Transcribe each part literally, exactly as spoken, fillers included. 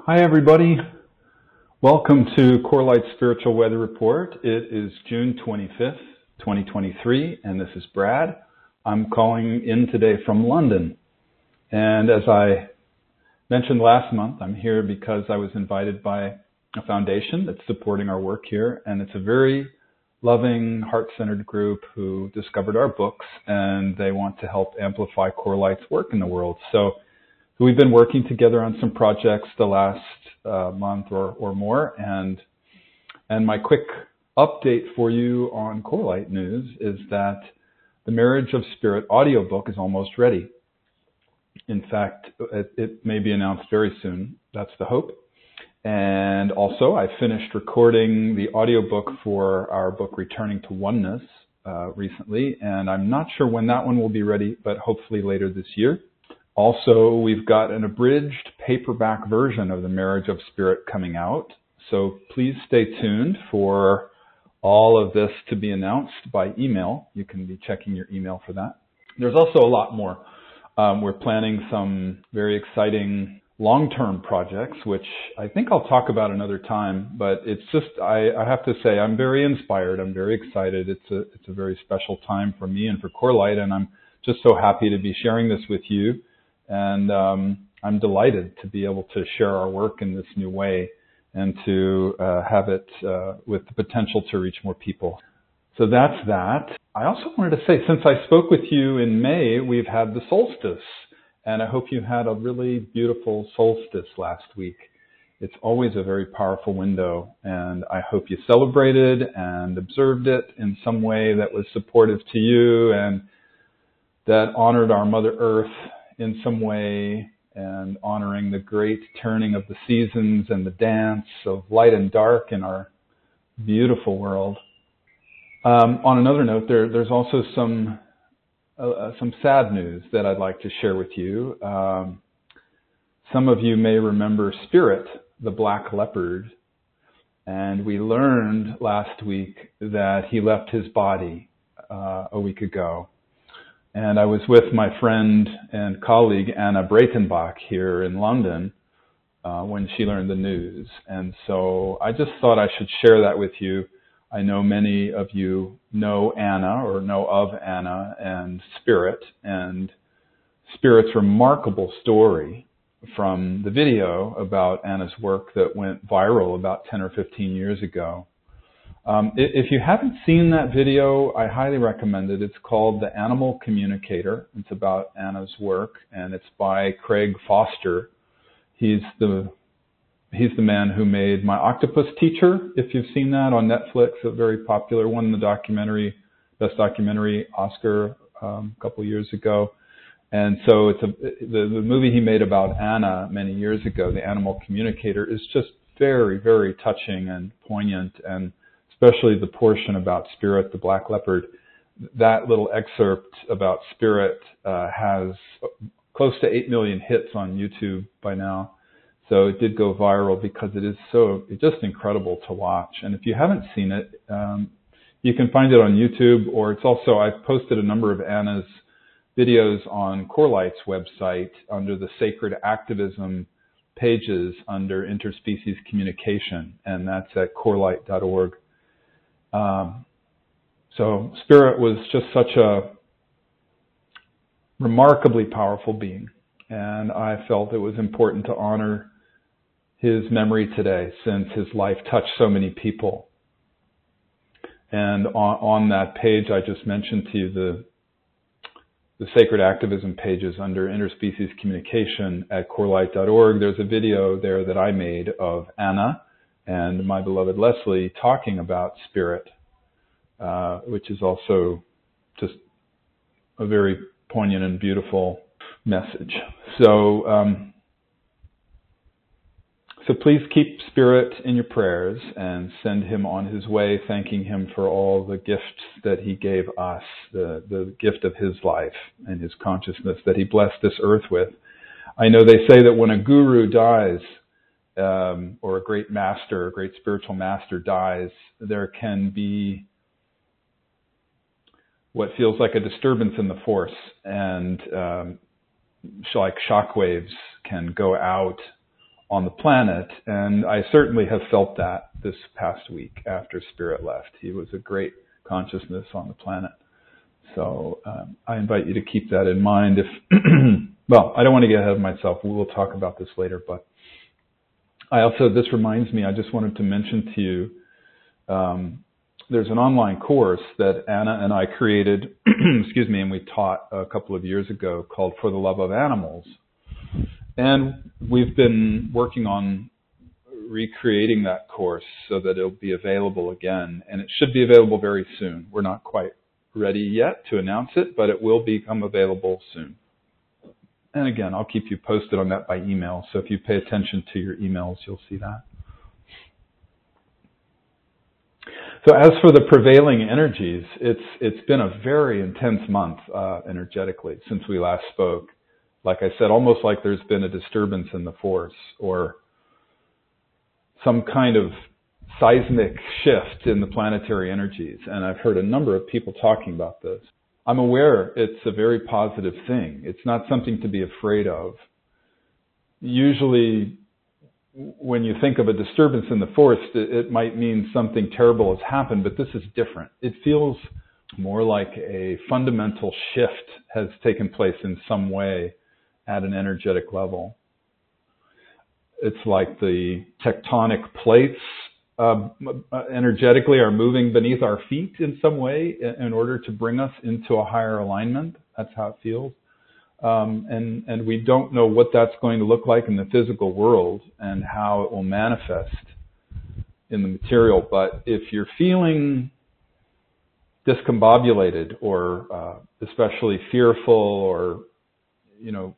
Hi everybody, welcome to Corelight Spiritual Weather Report. It is June twenty-fifth, twenty twenty-three, and this is Brad. I'm calling in today from London. And as I mentioned last month, I'm here because I was invited by a foundation that's supporting our work here, and it's a very loving, heart-centered group who discovered our books, and they want to help amplify Corelight's work in the world. So we've been working together on some projects the last uh, month or, or more, and and my quick update for you on Corelight news is that the Marriage of Spirit audiobook is almost ready. In fact, it, it may be announced very soon. That's the hope. And also, I finished recording the audiobook for our book Returning to Oneness uh, recently, and I'm not sure when that one will be ready, but hopefully later this year. Also, we've got an abridged paperback version of The Marriage of Spirit coming out, so please stay tuned for all of this to be announced by email. You can be checking your email for that. There's also a lot more. Um, we're planning some very exciting long-term projects, which I think I'll talk about another time, but it's just, I, I have to say, I'm very inspired. I'm very excited. It's a, it's a very special time for me and for Corelight, and I'm just so happy to be sharing this with you. And um, I'm delighted to be able to share our work in this new way and to uh, have it uh, with the potential to reach more people. So that's that. I also wanted to say, since I spoke with you in May, we've had the solstice. And I hope you had a really beautiful solstice last week. It's always a very powerful window. And I hope you celebrated and observed it in some way that was supportive to you and that honored our Mother Earth in some way, and honoring the great turning of the seasons and the dance of light and dark in our beautiful world. Um, on another note, there, there's also some uh, some sad news that I'd like to share with you. Um, some of you may remember Spirit, the black leopard, and we learned last week that he left his body uh, a week ago. And I was with my friend and colleague Anna Breitenbach here in London uh, when she learned the news. And so I just thought I should share that with you. I know many of you know Anna or know of Anna and Spirit, and Spirit's remarkable story from the video about Anna's work that went viral about ten or fifteen years ago. Um, if you haven't seen that video, I highly recommend it. It's called The Animal Communicator. It's about Anna's work, and it's by Craig Foster. He's the he's the man who made My Octopus Teacher, if you've seen that on Netflix, a very popular one, the documentary, Best Documentary Oscar um, a couple years ago. And so it's a the, the movie he made about Anna many years ago, The Animal Communicator, is just very, very touching and poignant, and especially the portion about Spirit, the black leopard. That little excerpt about Spirit uh, has close to eight million hits on YouTube by now. So it did go viral because it is so, it's just incredible to watch. And if you haven't seen it, um, you can find it on YouTube, or it's also, I've posted a number of Anna's videos on Corelight's website under the Sacred Activism pages under Interspecies Communication, and that's at corelight dot org. Um, so Spirit was just such a remarkably powerful being, and I felt it was important to honor his memory today since his life touched so many people. And on, on that page I just mentioned to you, the the Sacred Activism pages under Interspecies Communication at corelight dot org, there's a video there that I made of Anna and my beloved Leslie talking about Spirit, uh, which is also just a very poignant and beautiful message. So, um, so please keep Spirit in your prayers and send him on his way, thanking him for all the gifts that he gave us, the, the gift of his life and his consciousness that he blessed this earth with. I know they say that when a guru dies, Um, or a great master, a great spiritual master dies, there can be what feels like a disturbance in the force, and um, like shock waves can go out on the planet, and I certainly have felt that this past week after Spirit left. He was a great consciousness on the planet. So um, I invite you to keep that in mind. If well, I don't want to get ahead of myself. We will talk about this later, but I also, this reminds me, I just wanted to mention to you, um, there's an online course that Anna and I created, excuse me, and we taught a couple of years ago called For the Love of Animals. And we've been working on recreating that course so that it'll be available again. And it should be available very soon. We're not quite ready yet to announce it, but it will become available soon. And again, I'll keep you posted on that by email. So if you pay attention to your emails, you'll see that. So as for the prevailing energies, it's it's been a very intense month uh, energetically since we last spoke. Like I said, almost like there's been a disturbance in the force or some kind of seismic shift in the planetary energies. And I've heard a number of people talking about this. I'm aware it's a very positive thing. It's not something to be afraid of. Usually, when you think of a disturbance in the force, it might mean something terrible has happened, but this is different. It feels more like a fundamental shift has taken place in some way at an energetic level. It's like the tectonic plates uh, energetically are moving beneath our feet in some way in order to bring us into a higher alignment. That's how it feels. Um, and, and we don't know what that's going to look like in the physical world and how it will manifest in the material. But if you're feeling discombobulated or uh, especially fearful or, you know,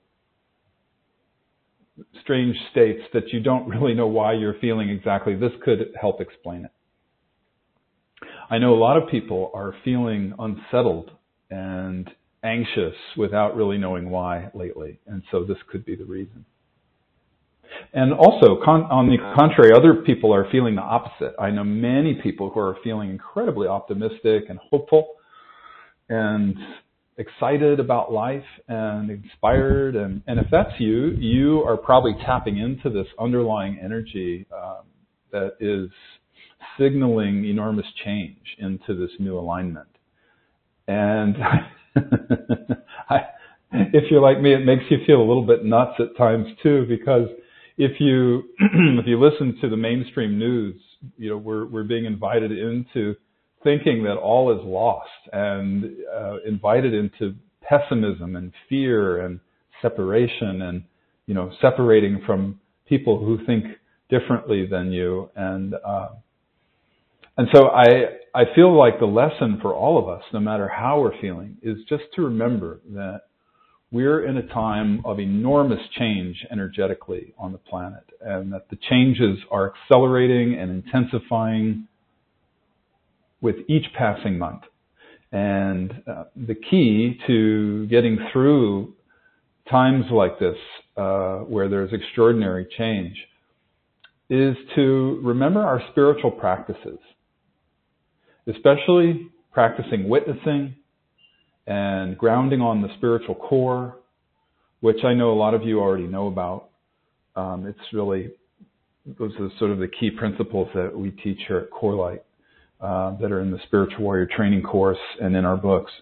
strange states that you don't really know why you're feeling exactly, this could help explain it. I know a lot of people are feeling unsettled and anxious without really knowing why lately, and so this could be the reason. And also, con- on the contrary, other people are feeling the opposite. I know many people who are feeling incredibly optimistic and hopeful and excited about life and inspired. And, and if that's you, you are probably tapping into this underlying energy um, that is signaling enormous change into this new alignment. And I, if you're like me, it makes you feel a little bit nuts at times too, because if you if you listen to the mainstream news, you know, we're we're being invited into thinking that all is lost and uh, invited into pessimism and fear and separation and, you know, separating from people who think differently than you. And uh, and so I I feel like the lesson for all of us, no matter how we're feeling, is just to remember that we're in a time of enormous change energetically on the planet, and that the changes are accelerating and intensifying with each passing month. And uh, the key to getting through times like this, uh, where there's extraordinary change, is to remember our spiritual practices, especially practicing witnessing and grounding on the spiritual core, which I know a lot of you already know about. Um, it's really, those are sort of the key principles that we teach here at Core Light. Uh, that are in the Spiritual Warrior Training course and in our books.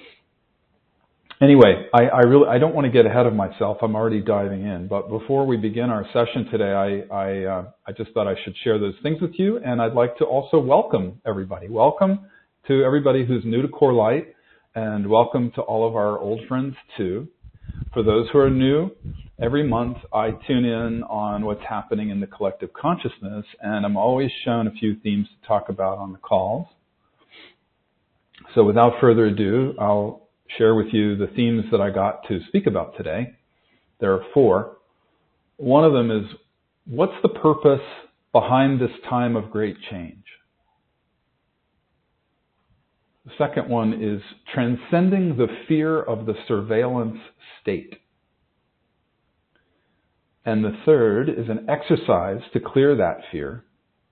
Anyway, I, I really I don't want to get ahead of myself. I'm already diving in. But before we begin our session today, I I, uh, I just thought I should share those things with you, and I'd like to also welcome everybody. Welcome to everybody who's new to Core Light, and welcome to all of our old friends too. For those who are new, every month I tune in on what's happening in the collective consciousness, and I'm always shown a few themes to talk about on the calls. So without further ado, I'll share with you the themes that I got to speak about today. There are four. One of them is, what's the purpose behind this time of great change? The second one is transcending the fear of the surveillance state. And the third is an exercise to clear that fear.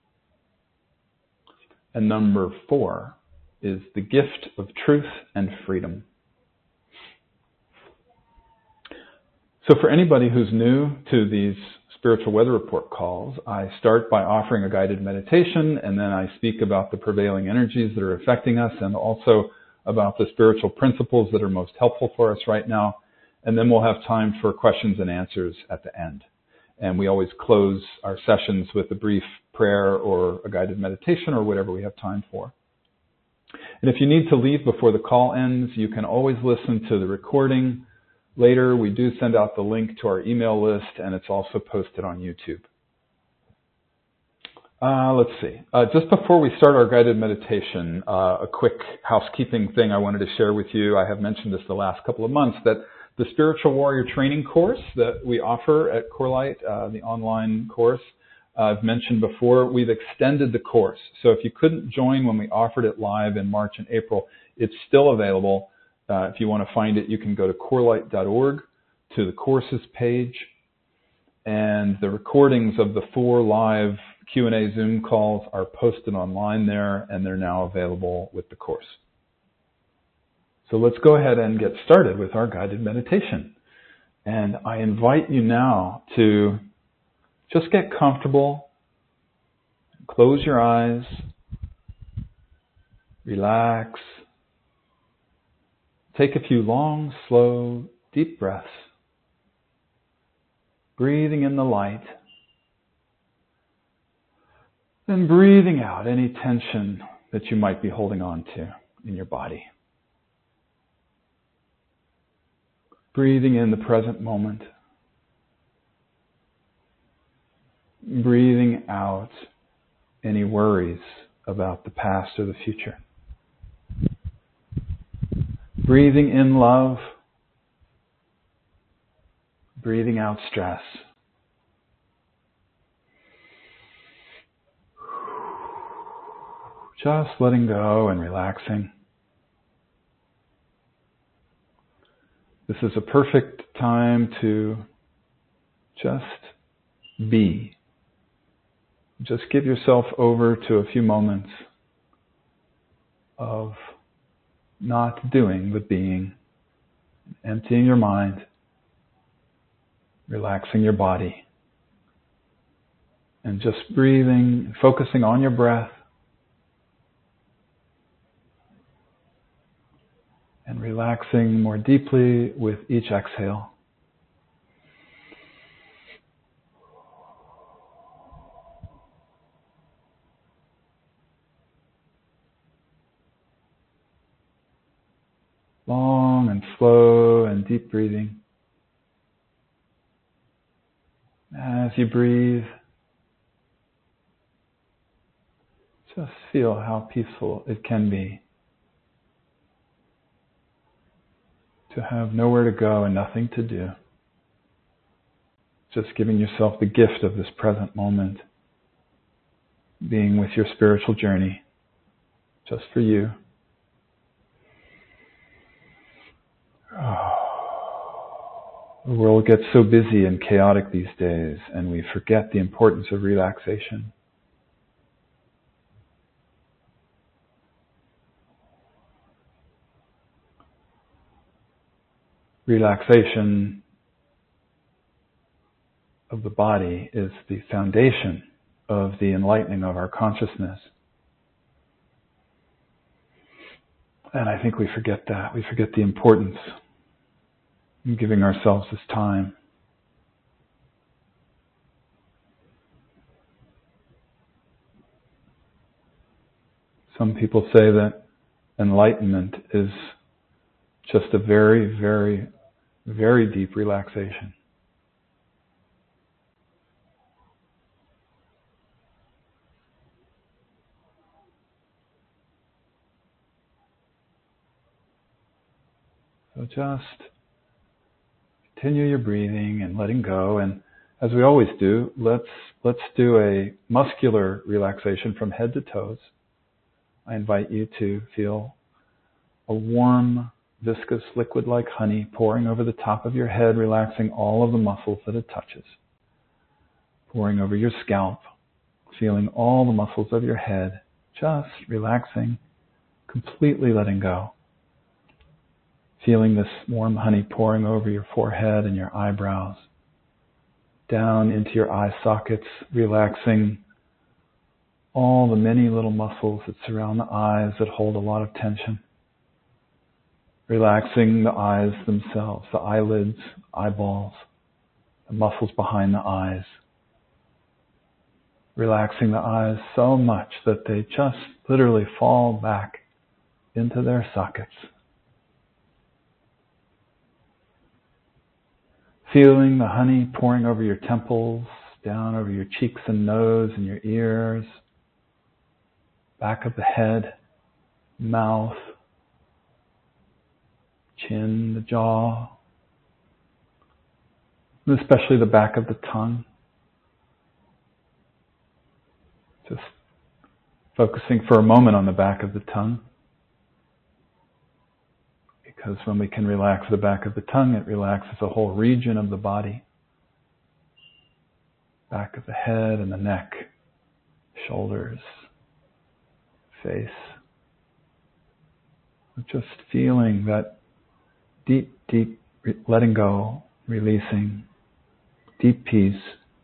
And number four is the gift of truth and freedom. So for anybody who's new to these Spiritual Weather Report calls, I start by offering a guided meditation, and then I speak about the prevailing energies that are affecting us and also about the spiritual principles that are most helpful for us right now. And then we'll have time for questions and answers at the end. And we always close our sessions with a brief prayer or a guided meditation or whatever we have time for. And if you need to leave before the call ends, you can always listen to the recording later. We do send out the link to our email list, and it's also posted on YouTube. Uh, let's see. Uh, just before we start our guided meditation, uh, a quick housekeeping thing I wanted to share with you. I have mentioned this the last couple of months, that the Spiritual Warrior Training course that we offer at CoreLight, uh, the online course, uh, I've mentioned before, we've extended the course. So if you couldn't join when we offered it live in March and April, it's still available. Uh, if you want to find it, you can go to corelight dot org to the courses page. And the recordings of the four live Q and A Zoom calls are posted online there, and they're now available with the course. So let's go ahead and get started with our guided meditation. And I invite you now to just get comfortable, close your eyes, relax, take a few long, slow, deep breaths, breathing in the light, then breathing out any tension that you might be holding on to in your body. Breathing in the present moment. Breathing out any worries about the past or the future. Breathing in love. Breathing out stress. Just letting go and relaxing. This is a perfect time to just be. Just give yourself over to a few moments of not doing, but being. Emptying your mind, relaxing your body, and just breathing, focusing on your breath, and relaxing more deeply with each exhale. Long and slow and deep breathing. As you breathe, just feel how peaceful it can be to have nowhere to go and nothing to do. Just giving yourself the gift of this present moment, being with your spiritual journey, just for you. Oh, the world gets so busy and chaotic these days, and we forget the importance of relaxation. Relaxation of the body is the foundation of the enlightening of our consciousness. And I think we forget that. We forget the importance of giving ourselves this time. Some people say that enlightenment is just a very, very, very deep relaxation. So just continue your breathing and letting go. And as we always do, let's let's do a muscular relaxation from head to toes. I invite you to feel a warm, viscous liquid like honey pouring over the top of your head, relaxing all of the muscles that it touches. Pouring over your scalp, feeling all the muscles of your head, just relaxing, completely letting go. Feeling this warm honey pouring over your forehead and your eyebrows, down into your eye sockets, relaxing all the many little muscles that surround the eyes that hold a lot of tension. Relaxing the eyes themselves, the eyelids, eyeballs, the muscles behind the eyes. Relaxing the eyes so much that they just literally fall back into their sockets. Feeling the honey pouring over your temples, down over your cheeks and nose and your ears, back of the head, mouth, chin, the jaw, and especially the back of the tongue. Just focusing for a moment on the back of the tongue. Because when we can relax the back of the tongue, it relaxes a whole region of the body. Back of the head and the neck, shoulders, face. Just feeling that deep, deep re- letting go, releasing, deep peace.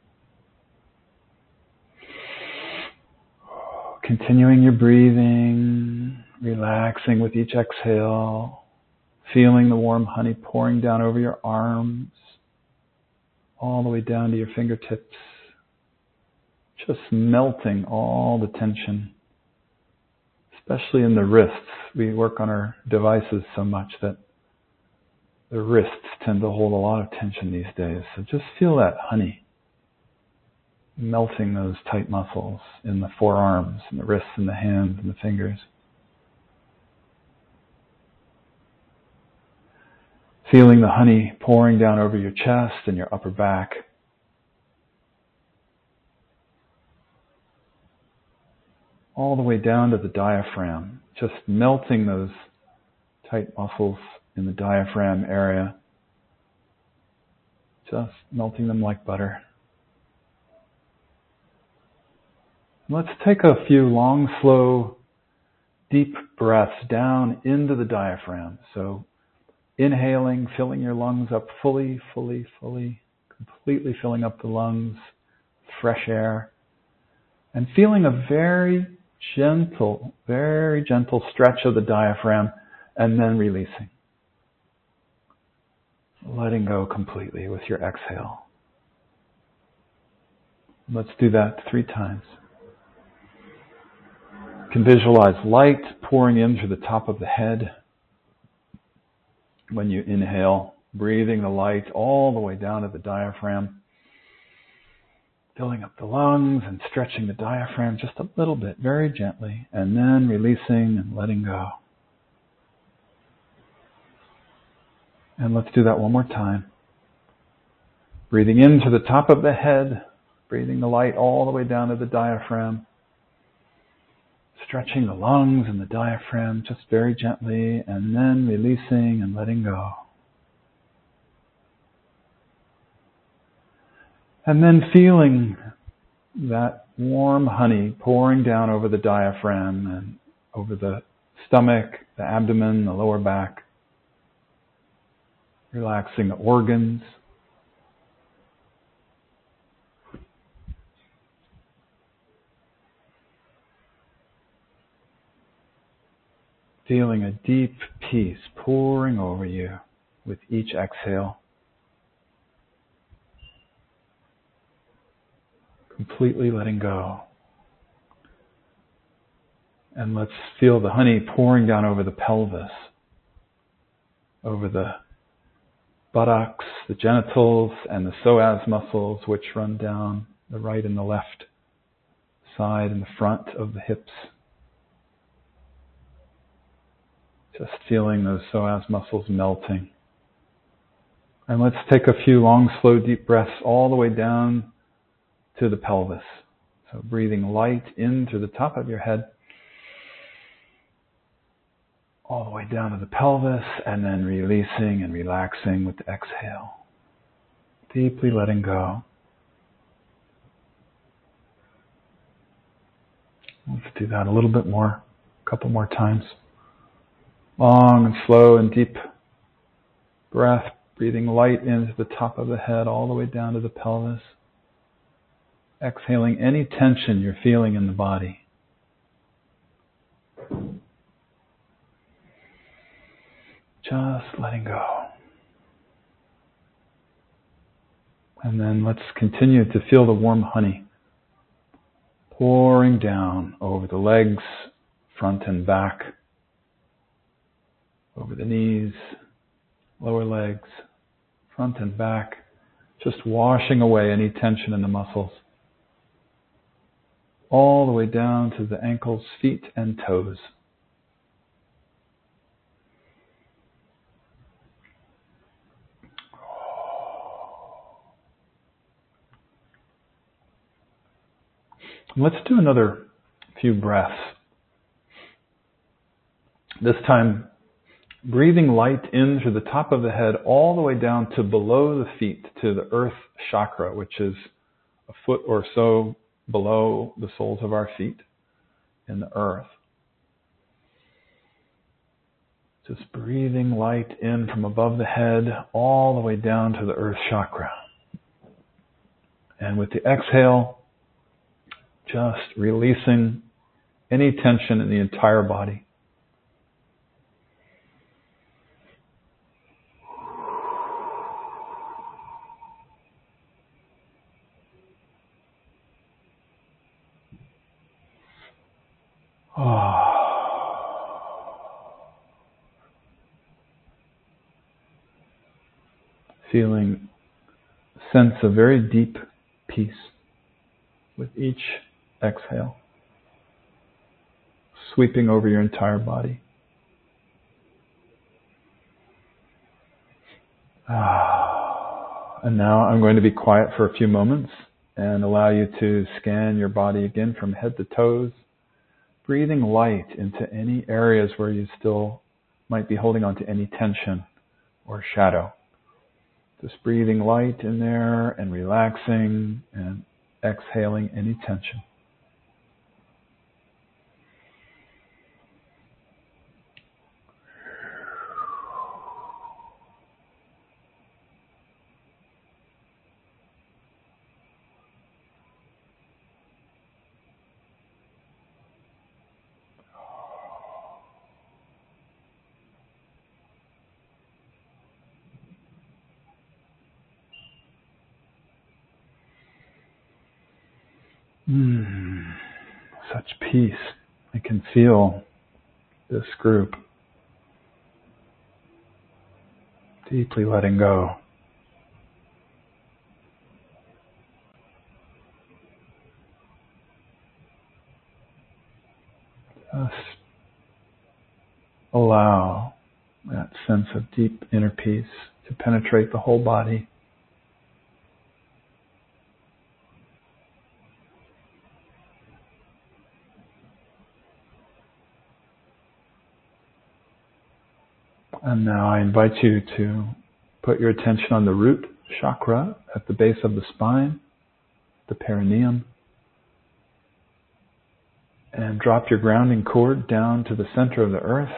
Continuing your breathing, relaxing with each exhale, feeling the warm honey pouring down over your arms, all the way down to your fingertips, just melting all the tension, especially in the wrists. We work on our devices so much that the wrists tend to hold a lot of tension these days. So just feel that honey melting those tight muscles in the forearms and the wrists and the hands and the fingers. Feeling the honey pouring down over your chest and your upper back. All the way down to the diaphragm, just melting those tight muscles in the diaphragm area. Just melting them like butter. Let's take a few long, slow, deep breaths down into the diaphragm. So inhaling, filling your lungs up fully, fully, fully, completely filling up the lungs, fresh air, and feeling a very gentle, very gentle stretch of the diaphragm, and then releasing. Letting go completely with your exhale. Let's do that three times. You can visualize light pouring in through the top of the head. When you inhale, breathing the light all the way down to the diaphragm, filling up the lungs and stretching the diaphragm just a little bit, very gently, and then releasing and letting go. And let's do that one more time. Breathing into the top of the head, breathing the light all the way down to the diaphragm, stretching the lungs and the diaphragm just very gently, and then releasing and letting go. And then feeling that warm honey pouring down over the diaphragm and over the stomach, the abdomen, the lower back, relaxing the organs. Feeling a deep peace pouring over you with each exhale. Completely letting go. And let's feel the honey pouring down over the pelvis, over the buttocks, the genitals, and the psoas muscles, which run down the right and the left side and the front of the hips. Just feeling those psoas muscles melting. And let's take a few long, slow, deep breaths all the way down to the pelvis. So breathing light in through the top of your head, all the way down to the pelvis, and then releasing and relaxing with the exhale. Deeply letting go. Let's do that a little bit more, a couple more times. Long and slow and deep breath, breathing light into the top of the head all the way down to the pelvis. exhaling any tension you're feeling in the body. Just letting go. And then let's continue to feel the warm honey pouring down over the legs, front and back, over the knees, lower legs, front and back, just washing away any tension in the muscles, all the way down to the ankles, feet, and toes. Let's do another few breaths. This time, breathing light in through the top of the head all the way down to below the feet, to the earth chakra, which is a foot or so below the soles of our feet in the earth. Just breathing light in from above the head all the way down to the earth chakra. And with the exhale, just releasing any tension in the entire body. Feeling a sense of very deep peace with each exhale, sweeping over your entire body. Ah. And now I'm going to be quiet for a few moments and allow you to scan your body again from head to toes, breathing light into any areas where you still might be holding on to any tension or shadow. Just breathing light in there and relaxing and exhaling any tension. Mm, such peace. I can feel this group deeply letting go. Just allow that sense of deep inner peace to penetrate the whole body. And now I invite you to put your attention on the root chakra at the base of the spine, the perineum, and drop your grounding cord down to the center of the earth,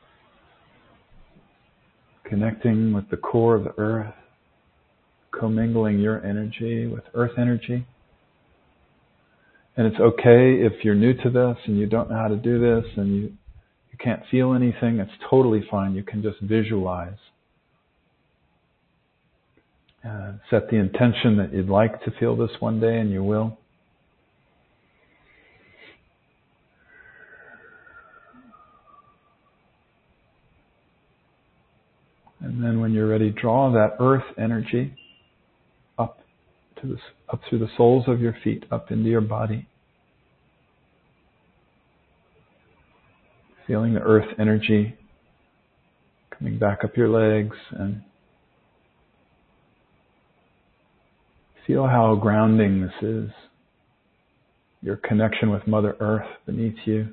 connecting with the core of the earth, commingling your energy with earth energy. And it's okay if you're new to this and you don't know how to do this and you You can't feel anything, it's totally fine. You can just visualize. Uh, set the intention that you'd like to feel this one day, and you will. And then when you're ready, draw that earth energy up to the, up through the soles of your feet, up into your body. Feeling the earth energy coming back up your legs, and feel how grounding this is. Your connection with Mother Earth beneath you.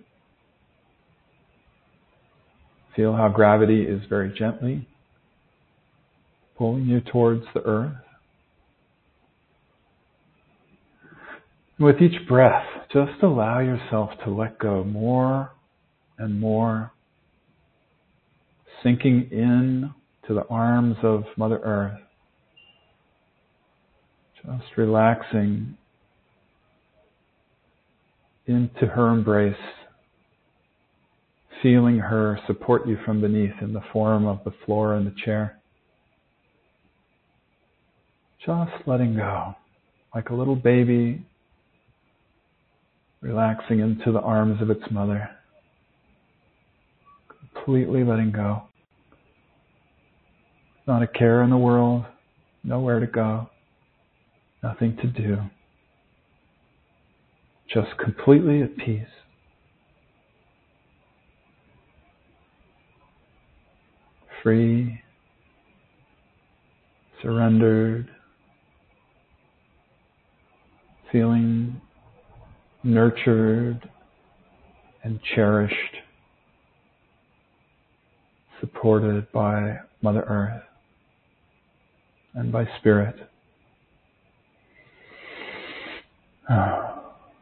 Feel how gravity is very gently pulling you towards the earth. With each breath, just allow yourself to let go more and more, sinking in to the arms of Mother Earth. Just relaxing into her embrace, feeling her support you from beneath in the form of the floor and the chair. Just letting go, like a little baby relaxing into the arms of its mother. Completely letting go. Not a care in the world, nowhere to go, nothing to do. Just completely at peace. Free, surrendered, feeling nurtured and cherished, supported by Mother Earth and by Spirit. Oh.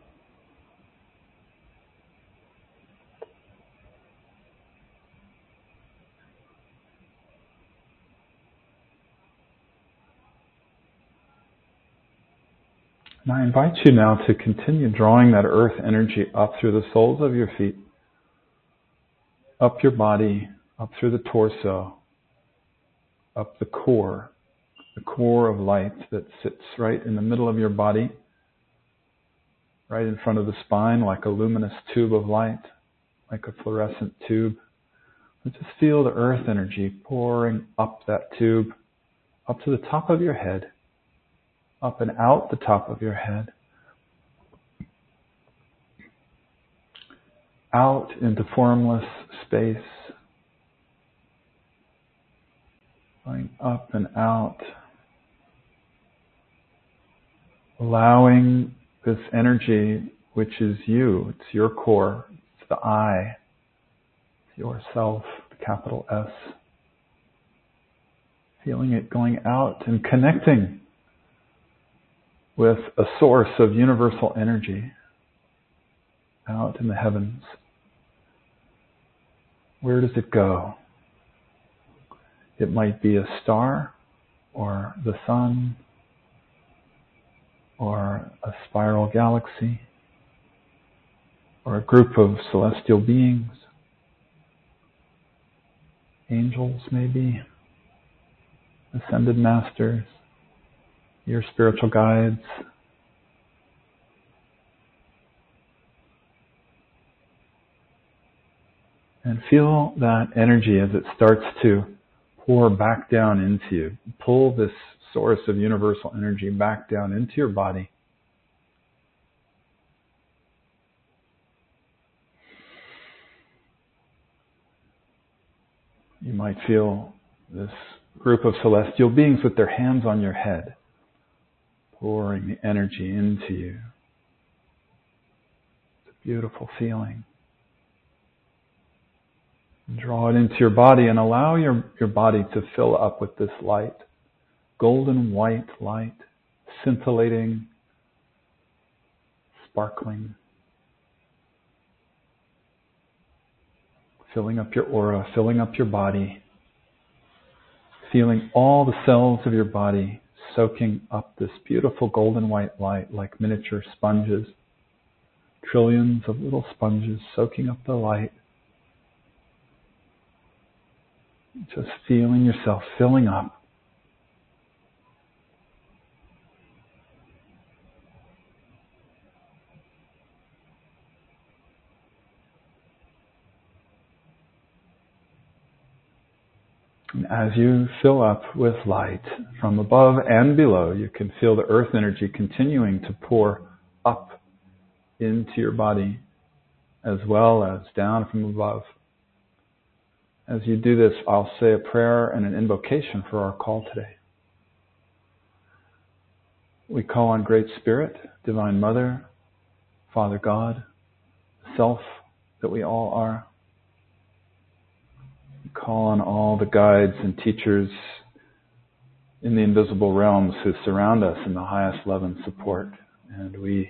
And I invite you now to continue drawing that earth energy up through the soles of your feet, up your body, up through the torso, up the core, the core of light that sits right in the middle of your body, right in front of the spine, like a luminous tube of light, like a fluorescent tube. And just feel the earth energy pouring up that tube, up to the top of your head, up and out the top of your head, out into formless space, going up and out, allowing this energy, which is you, it's your core, it's the I, it's yourself, the capital S, feeling it going out and connecting with a source of universal energy out in the heavens. Where does it go? It might be a star, or the sun, or a spiral galaxy, or a group of celestial beings, angels maybe, ascended masters, your spiritual guides. And feel that energy as it starts to pour back down into you. Pull this source of universal energy back down into your body. You might feel this group of celestial beings with their hands on your head, pouring the energy into you. It's a beautiful feeling. Draw it into your body and allow your, your body to fill up with this light. Golden white light, scintillating, sparkling. Filling up your aura, filling up your body. Feeling all the cells of your body soaking up this beautiful golden white light like miniature sponges. Trillions of little sponges soaking up the light. Just feeling yourself filling up. And as you fill up with light from above and below, you can feel the earth energy continuing to pour up into your body as well as down from above. As you do this, I'll say a prayer and an invocation for our call today. We call on Great Spirit, Divine Mother, Father God, Self that we all are. We call on all the guides and teachers in the invisible realms who surround us in the highest love and support. And we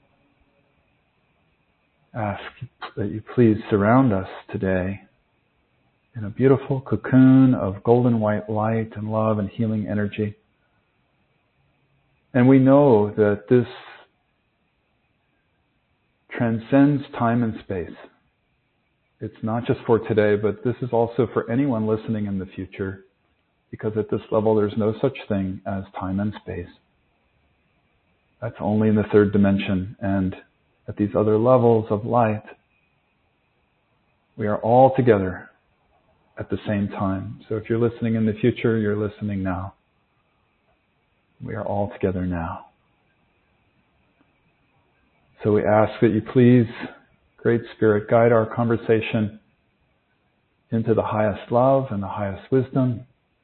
ask that you please surround us today in a beautiful cocoon of golden white light and love and healing energy. And we know that this transcends time and space. It's not just for today, but this is also for anyone listening in the future, because at this level there's no such thing as time and space. That's only in the third dimension, and at these other levels of light, we are all together at the same time. So if you're listening in the future, you're listening now. We are all together now. So we ask that you please, Great Spirit, guide our conversation into the highest love and the highest wisdom.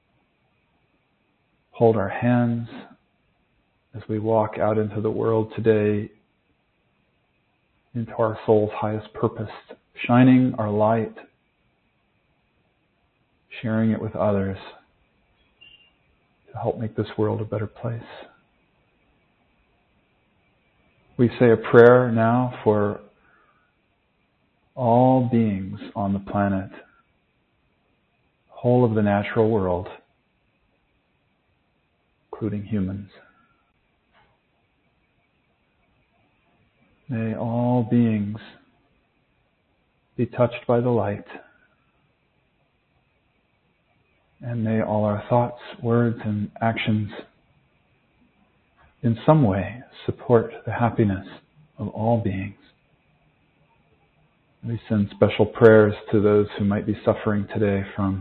Hold our hands as we walk out into the world today, into our soul's highest purpose, shining our light, sharing it with others to help make this world a better place. We say a prayer now for all beings on the planet, whole of the natural world, including humans. May all beings be touched by the light, and may all our thoughts, words, and actions in some way support the happiness of all beings. We send special prayers to those who might be suffering today from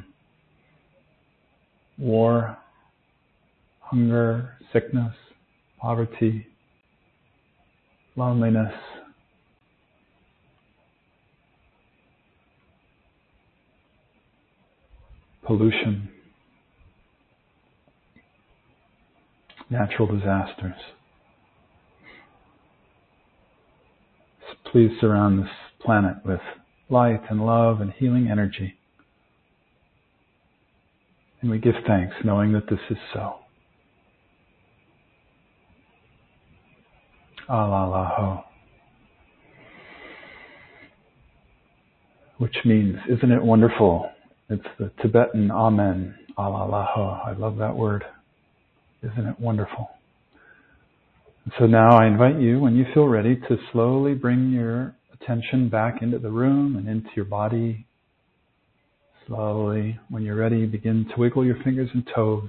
war, hunger, sickness, poverty, loneliness, pollution, natural disasters. So please surround this planet with light and love and healing energy. And we give thanks knowing that this is so. Alalaho. Which means, isn't it wonderful? It's the Tibetan Amen. Alalaho. I love that word. Isn't it wonderful? And so now I invite you, when you feel ready, to slowly bring your attention back into the room and into your body. Slowly, when you're ready, begin to wiggle your fingers and toes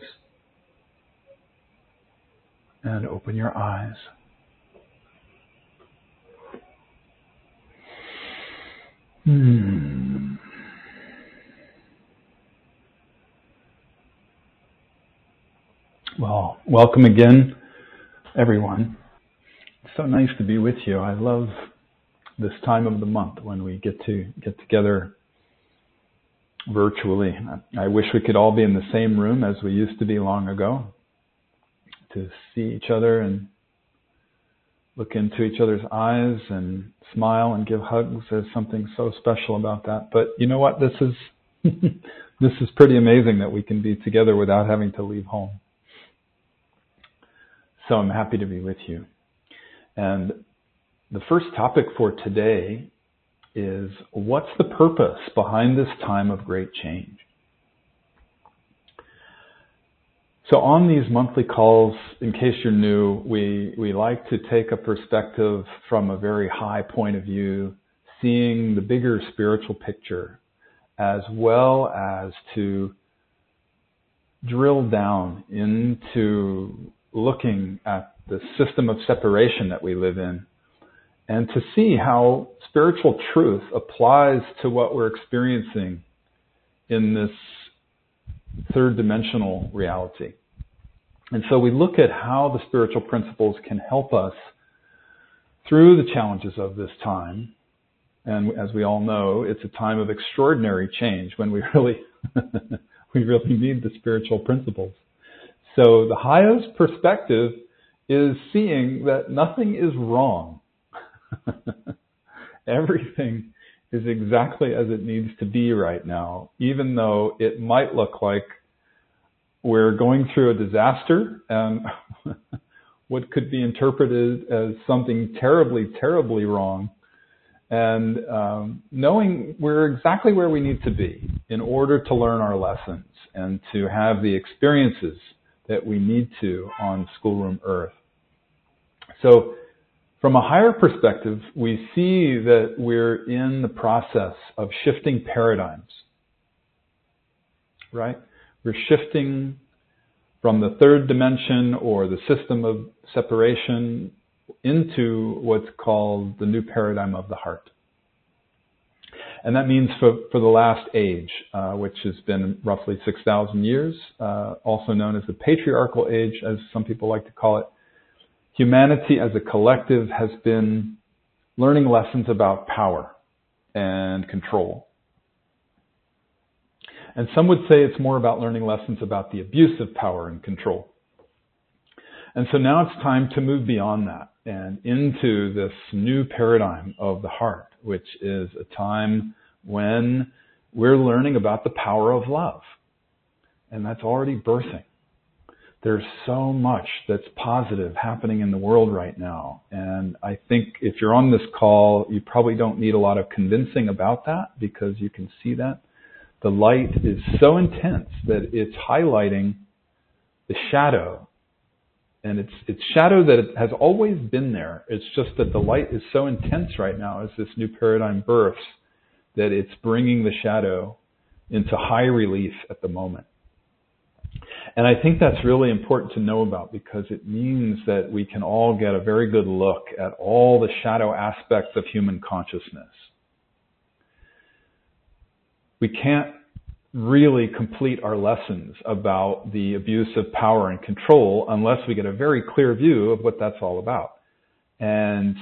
and open your eyes. Hmm. Well, welcome again, everyone. It's so nice to be with you. I love this time of the month when we get to get together virtually. I wish we could all be in the same room as we used to be long ago, to see each other and look into each other's eyes and smile and give hugs. There's something so special about that. But you know what? This is this is pretty amazing that we can be together without having to leave home. So I'm happy to be with you. And the first topic for today is, what's the purpose behind this time of great change? So on these monthly calls, in case you're new, we, we like to take a perspective from a very high point of view, seeing the bigger spiritual picture, as well as to drill down into looking at the system of separation that we live in, and to see how spiritual truth applies to what we're experiencing in this third dimensional reality. And so we look at how the spiritual principles can help us through the challenges of this time. And as we all know, it's a time of extraordinary change when we really, we really need the spiritual principles. So the highest perspective is seeing that nothing is wrong. Everything is exactly as it needs to be right now, even though it might look like we're going through a disaster and what could be interpreted as something terribly, terribly wrong. And um, knowing we're exactly where we need to be in order to learn our lessons and to have the experiences that we need to on schoolroom earth. So From a higher perspective, we see that we're in the process of shifting paradigms, right? We're shifting from the third dimension or the system of separation into what's called the new paradigm of the heart. And that means for, for the last age, uh, which has been roughly six thousand years, uh, also known as the patriarchal age, as some people like to call it, humanity as a collective has been learning lessons about power and control. And some would say it's more about learning lessons about the abuse of power and control. And so now it's time to move beyond that and into this new paradigm of the heart, which is a time when we're learning about the power of love. And that's already birthing. There's so much that's positive happening in the world right now. And I think if you're on this call, you probably don't need a lot of convincing about that because you can see that. The light is so intense that it's highlighting the shadow. And it's it's shadow that has always been there. It's just that the light is so intense right now as this new paradigm births that it's bringing the shadow into high relief at the moment. And I think that's really important to know about because it means that we can all get a very good look at all the shadow aspects of human consciousness. We can't really complete our lessons about the abuse of power and control unless we get a very clear view of what that's all about. And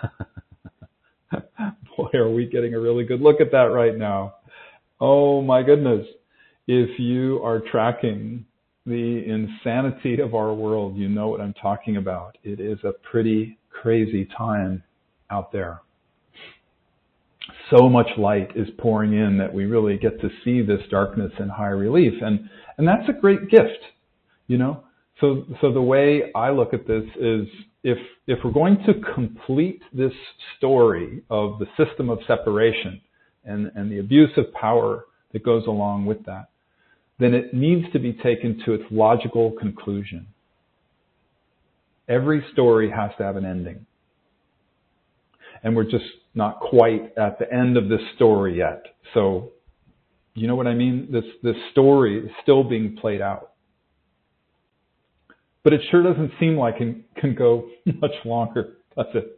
boy, are we getting a really good look at that right now. Oh my goodness. If you are tracking the insanity of our world, you know what I'm talking about. It is a pretty crazy time out there. So much light is pouring in that we really get to see this darkness in high relief. And, and that's a great gift, you know? So, so the way I look at this is if, if we're going to complete this story of the system of separation and, and the abuse of power that goes along with that, then it needs to be taken to its logical conclusion. Every story has to have an ending. And we're just not quite at the end of this story yet. So, you know what I mean? This, this story is still being played out. But it sure doesn't seem like it can go much longer, does it?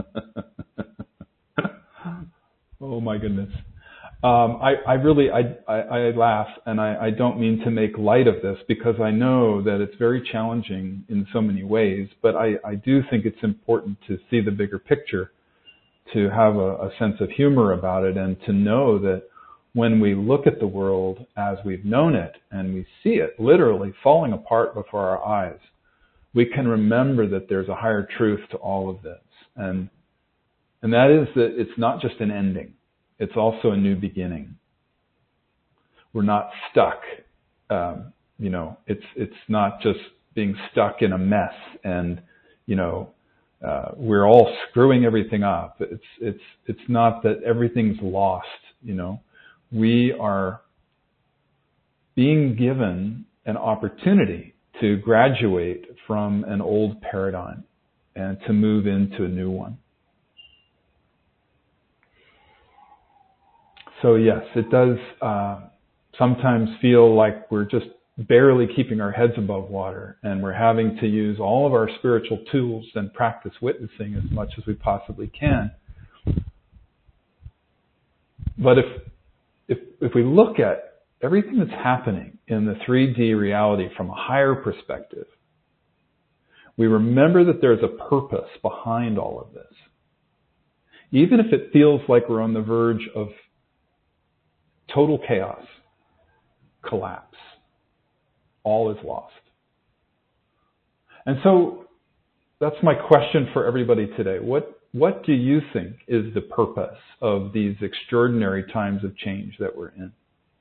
Oh my goodness. Um, I, I really, I, I, I laugh and I, I don't mean to make light of this because I know that it's very challenging in so many ways, but I, I do think it's important to see the bigger picture, to have a, a sense of humor about it, and to know that when we look at the world as we've known it and we see it literally falling apart before our eyes, we can remember that there's a higher truth to all of this. And, and that is that it's not just an ending. It's also a new beginning. We're not stuck. Um, you know, it's, it's not just being stuck in a mess and, you know, Uh, we're all screwing everything up. It's, it's, it's not that everything's lost, you know. We are being given an opportunity to graduate from an old paradigm and to move into a new one. So yes, it does uh, sometimes feel like we're just barely keeping our heads above water, and we're having to use all of our spiritual tools and practice witnessing as much as we possibly can. But if if if we look at everything that's happening in the three D reality from a higher perspective, we remember that there's a purpose behind all of this. Even if it feels like we're on the verge of total chaos, collapse, all is lost. And so that's my question for everybody today. What, what do you think is the purpose of these extraordinary times of change that we're in?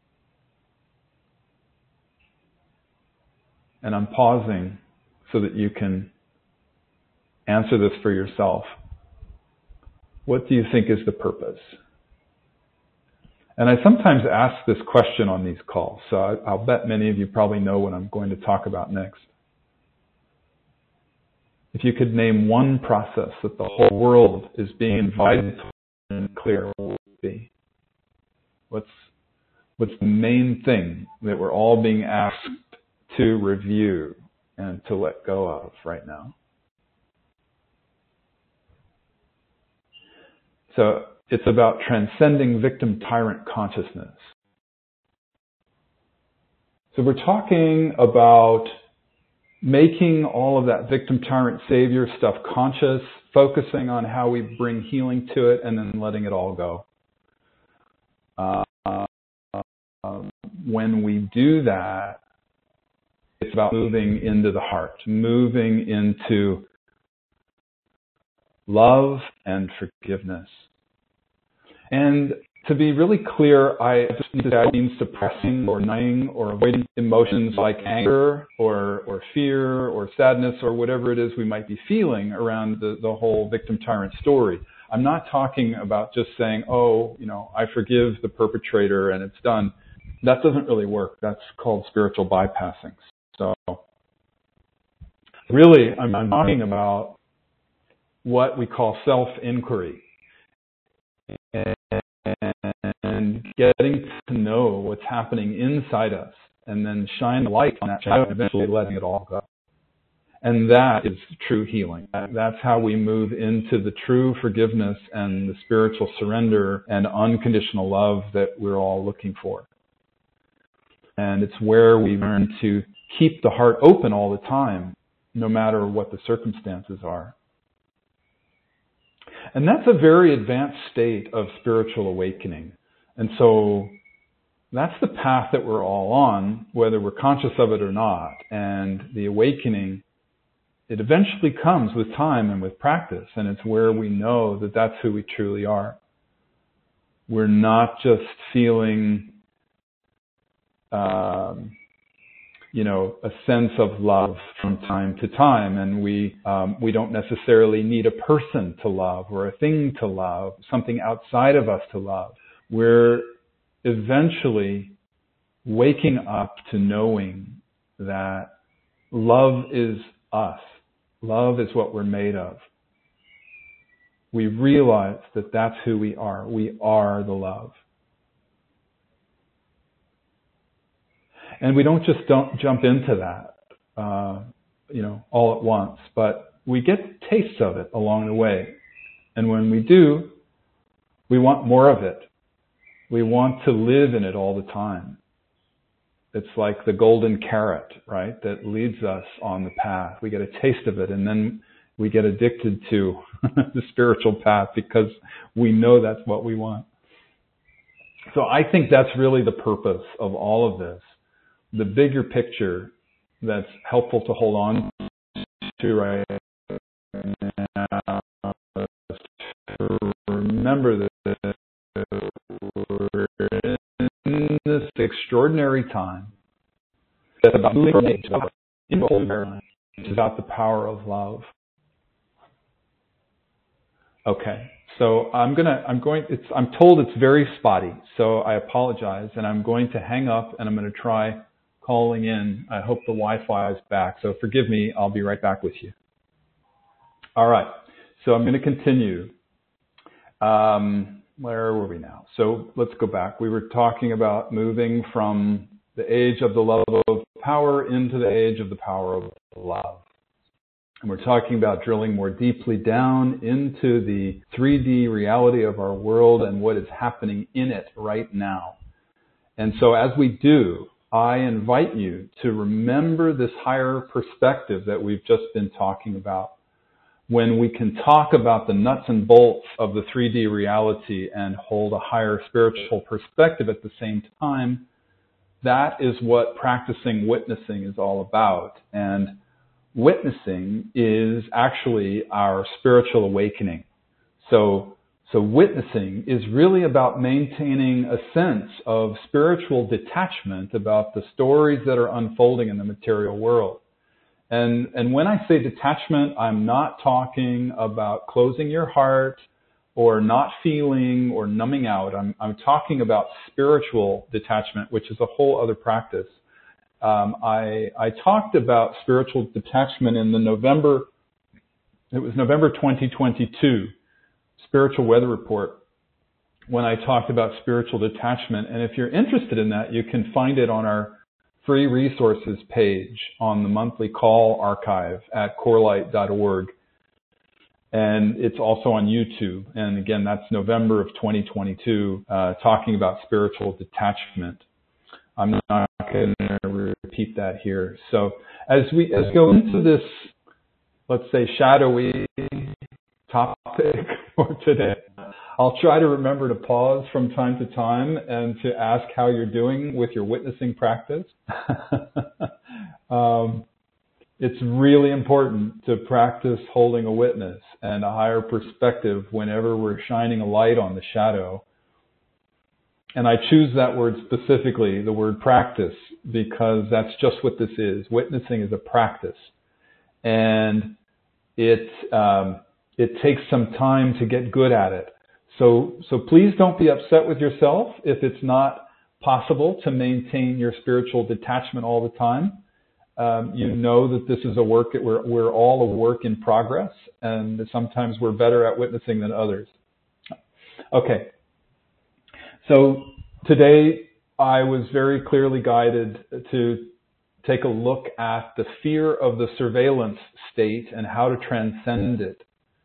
And I'm pausing so that you can answer this for yourself. What do you think is the purpose? And I sometimes ask this question on these calls, so I'll bet many of you probably know what I'm going to talk about next. if you could name one process that the whole world is being invited to and clear, what would it be? What's, what's the main thing that we're all being asked to review and to let go of right now? So it's about transcending victim-tyrant consciousness. So we're talking about making all of that victim-tyrant-savior stuff conscious, focusing on how we bring healing to it, and then letting it all go. Uh, um, when we do that, it's about moving into the heart, moving into love and forgiveness. And to be really clear, I just need to say I mean suppressing or denying or avoiding emotions like anger or, or fear or sadness or whatever it is we might be feeling around the, the whole victim-tyrant story. I'm not talking about just saying, oh, you know, I forgive the perpetrator and it's done. That doesn't really work. That's called spiritual bypassing. So really, I'm, I'm talking about what we call self-inquiry. And getting to know what's happening inside us and then shine the light on that shadow and eventually letting it all go. And that is true healing. That's how we move into the true forgiveness and the spiritual surrender and unconditional love that we're all looking for. And it's where we learn to keep the heart open all the time, no matter what the circumstances are. And that's a very advanced state of spiritual awakening. And so that's the path that we're all on, whether we're conscious of it or not. And the awakening, it eventually comes with time and with practice. And it's where we know that that's who we truly are. We're not just feeling, um, you know, a sense of love from time to time. And we, um, we don't necessarily need a person to love or a thing to love, something outside of us to love. We're eventually waking up to knowing that love is us. Love is what we're made of. We realize that that's who we are. We are the love. And we don't just don't jump into that, uh, you know, all at once, but we get tastes of it along the way. And when we do, we want more of it. We want to live in it all the time. It's like the golden carrot, right, that leads us on the path. We get a taste of it, and then we get addicted to the spiritual path because we know that's what we want. So I think that's really the purpose of all of this. The bigger picture that's helpful to hold on to right now is to remember that we're in this extraordinary time that's about moving from age into a whole paradigm. It's about the power of love. Okay, so I'm gonna, I'm going, it's, I'm told it's very spotty, so I apologize, and I'm going to hang up and I'm going to try calling in. I hope the Wi-Fi is back, so forgive me. I'll be right back with you. All right, so I'm going to continue. Um, where were we now? So let's go back. We were talking about moving from the age of the love of power into the age of the power of love. And we're talking about drilling more deeply down into the three D reality of our world and what is happening in it right now. And so as we do, I invite you to remember this higher perspective that we've just been talking about. When we can talk about the nuts and bolts of the three D reality and hold a higher spiritual perspective at the same time, that is what practicing witnessing is all about. And witnessing is actually our spiritual awakening. So So witnessing is really about maintaining a sense of spiritual detachment about the stories that are unfolding in the material world. And, and when I say detachment, I'm not talking about closing your heart or not feeling or numbing out. I'm, I'm talking about spiritual detachment, which is a whole other practice. Um, I, I talked about spiritual detachment in the November it was November twenty twenty-two, Spiritual Weather Report, when I talked about spiritual detachment. And if you're interested in that, you can find it on our free resources page on the monthly call archive at corelight dot org. And it's also on YouTube. And again, that's November of twenty twenty-two, uh, talking about spiritual detachment. I'm not going to repeat that here. So as we, as we go into this, let's say, shadowy topic for today, I'll try to remember to pause from time to time and to ask how you're doing with your witnessing practice. um, it's really important to practice holding a witness and a higher perspective whenever we're shining a light on the shadow. And I choose that word specifically, the word practice, because that's just what this is. Witnessing is a practice. And it, um, it takes some time to get good at it. So, so please don't be upset with yourself if it's not possible to maintain your spiritual detachment all the time. Um, you know that this is a work, we're, we're all a work in progress, and sometimes we're better at witnessing than others. Okay. So today I was very clearly guided to take a look at the fear of the surveillance state and how to transcend it.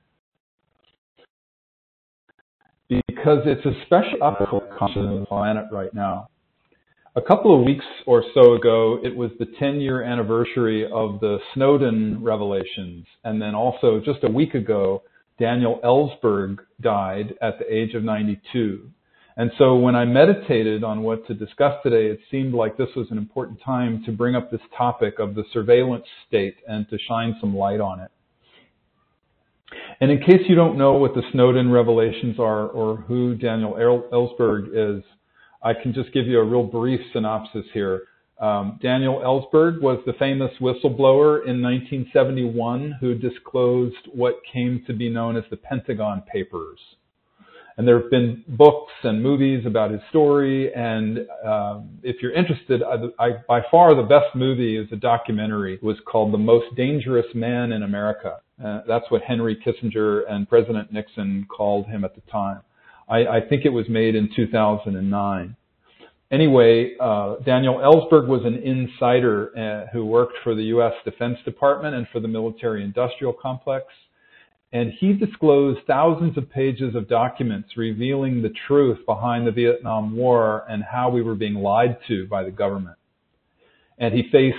Because it's especially up for the planet right now. A couple of weeks or so ago, it was the ten-year anniversary of the Snowden revelations. And then also just a week ago, Daniel Ellsberg died at the age of ninety-two. And so when I meditated on what to discuss today, it seemed like this was an important time to bring up this topic of the surveillance state and to shine some light on it. And in case you don't know what the Snowden revelations are or who Daniel Ellsberg is, I can just give you a real brief synopsis here. Um, Daniel Ellsberg was the famous whistleblower in nineteen seventy-one who disclosed what came to be known as the Pentagon Papers. And there have been books and movies about his story. And um, if you're interested, I, I, by far the best movie is a documentary. It was called The Most Dangerous Man in America. Uh, that's what Henry Kissinger and President Nixon called him at the time. I, I think it was made in two thousand nine. Anyway, uh, Daniel Ellsberg was an insider uh, who worked for the U S Defense Department and for the military-industrial complex. And he disclosed thousands of pages of documents revealing the truth behind the Vietnam War and how we were being lied to by the government. And he faced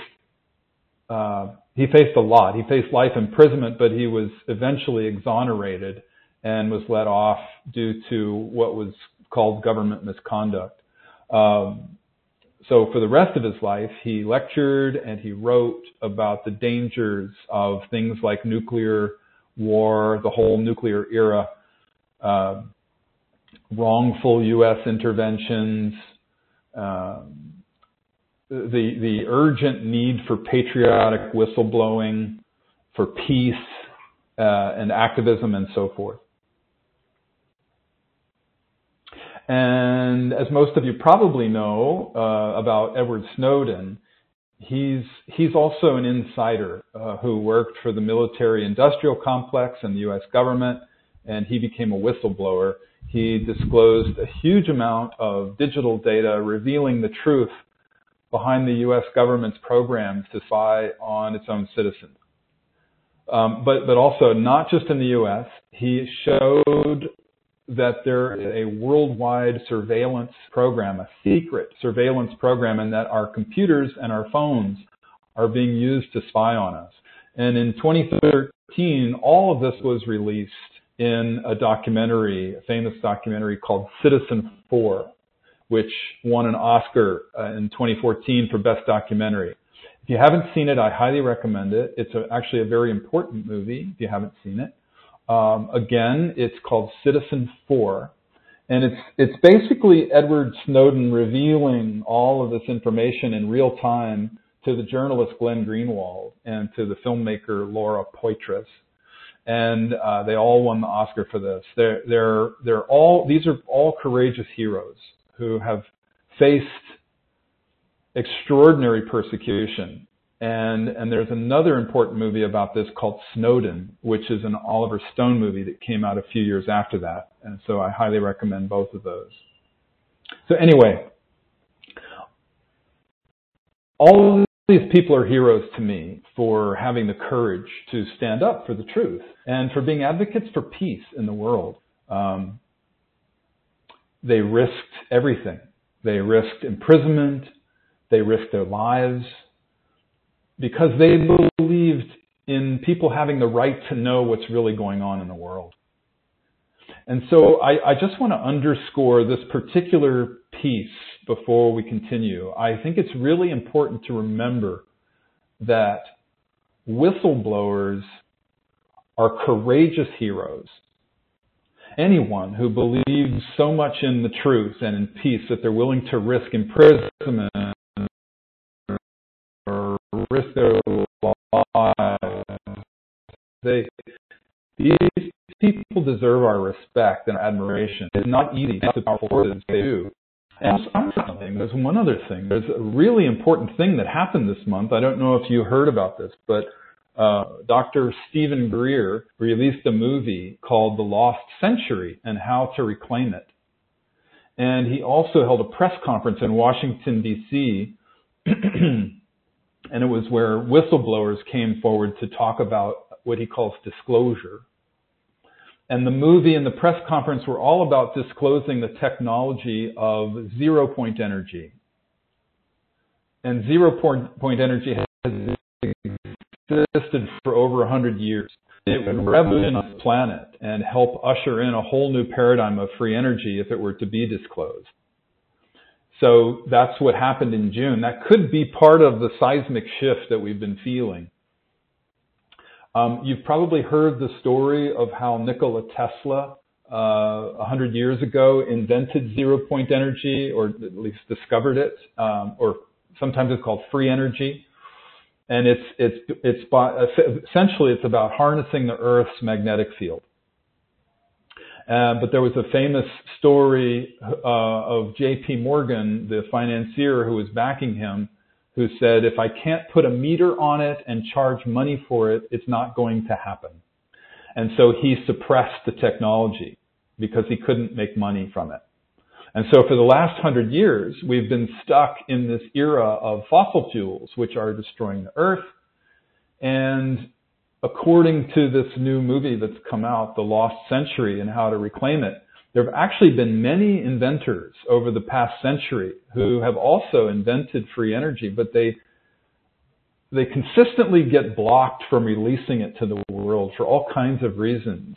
uh, he faced a lot. He faced life imprisonment, but he was eventually exonerated and was let off due to what was called government misconduct. Um, so for the rest of his life, he lectured and he wrote about the dangers of things like nuclear war, the whole nuclear era, uh, wrongful U S interventions, um, the the urgent need for patriotic whistleblowing, for peace uh, and activism, and so forth. And as most of you probably know uh, about Edward Snowden, He's he's also an insider uh, who worked for the military-industrial complex and the U S government, and he became a whistleblower. He disclosed a huge amount of digital data revealing the truth behind the U S government's programs to spy on its own citizens. Um, but but also not just in the U S. He showed that there is a worldwide surveillance program, a secret surveillance program, and that our computers and our phones are being used to spy on us. And in twenty thirteen, all of this was released in a documentary, a famous documentary called Citizen Four, which won an Oscar uh, in twenty fourteen for Best Documentary. If you haven't seen it, I highly recommend it. It's a, actually a very important movie if you haven't seen it. Um, again, it's called Citizen Four, and it's it's basically Edward Snowden revealing all of this information in real time to the journalist Glenn Greenwald and to the filmmaker Laura Poitras, and uh, they all won the Oscar for this. They're they're they're all these are all courageous heroes who have faced extraordinary persecution And, and there's another important movie about this called Snowden, which is an Oliver Stone movie that came out a few years after that. And so I highly recommend both of those. So anyway, all of these people are heroes to me for having the courage to stand up for the truth and for being advocates for peace in the world. Um, they risked everything. They risked imprisonment. They risked their lives because they believed in people having the right to know what's really going on in the world. And so I, I just want to underscore this particular piece before we continue. I think it's really important to remember that whistleblowers are courageous heroes. Anyone who believes so much in the truth and in peace that they're willing to risk imprisonment or risk their lives, they, these people deserve our respect and admiration. It's not easy to have powerful forces they do. And something, there's one other thing. There's a really important thing that happened this month. I don't know if you heard about this, but uh, Doctor Stephen Greer released a movie called The Lost Century and How to Reclaim It. And he also held a press conference in Washington, D C, and it was where whistleblowers came forward to talk about what he calls disclosure. And the movie and the press conference were all about disclosing the technology of zero-point energy. And zero-point energy has existed for over one hundred years. It would revolutionize the planet and help usher in a whole new paradigm of free energy if it were to be disclosed. So that's what happened in June. That could be part of the seismic shift that we've been feeling. Um, you've probably heard the story of how Nikola Tesla, uh, one hundred years ago, invented zero-point energy, or at least discovered it, um, or sometimes it's called free energy. And it's, it's, it's, essentially it's about harnessing the Earth's magnetic field. Uh, but there was a famous story uh, of J P Morgan, the financier who was backing him, who said, if I can't put a meter on it and charge money for it, it's not going to happen. And so he suppressed the technology because he couldn't make money from it. And so for the last hundred years, we've been stuck in this era of fossil fuels, which are destroying the Earth. And according to this new movie that's come out, The Lost Century and How to Reclaim It, there have actually been many inventors over the past century who have also invented free energy, but they they consistently get blocked from releasing it to the world for all kinds of reasons,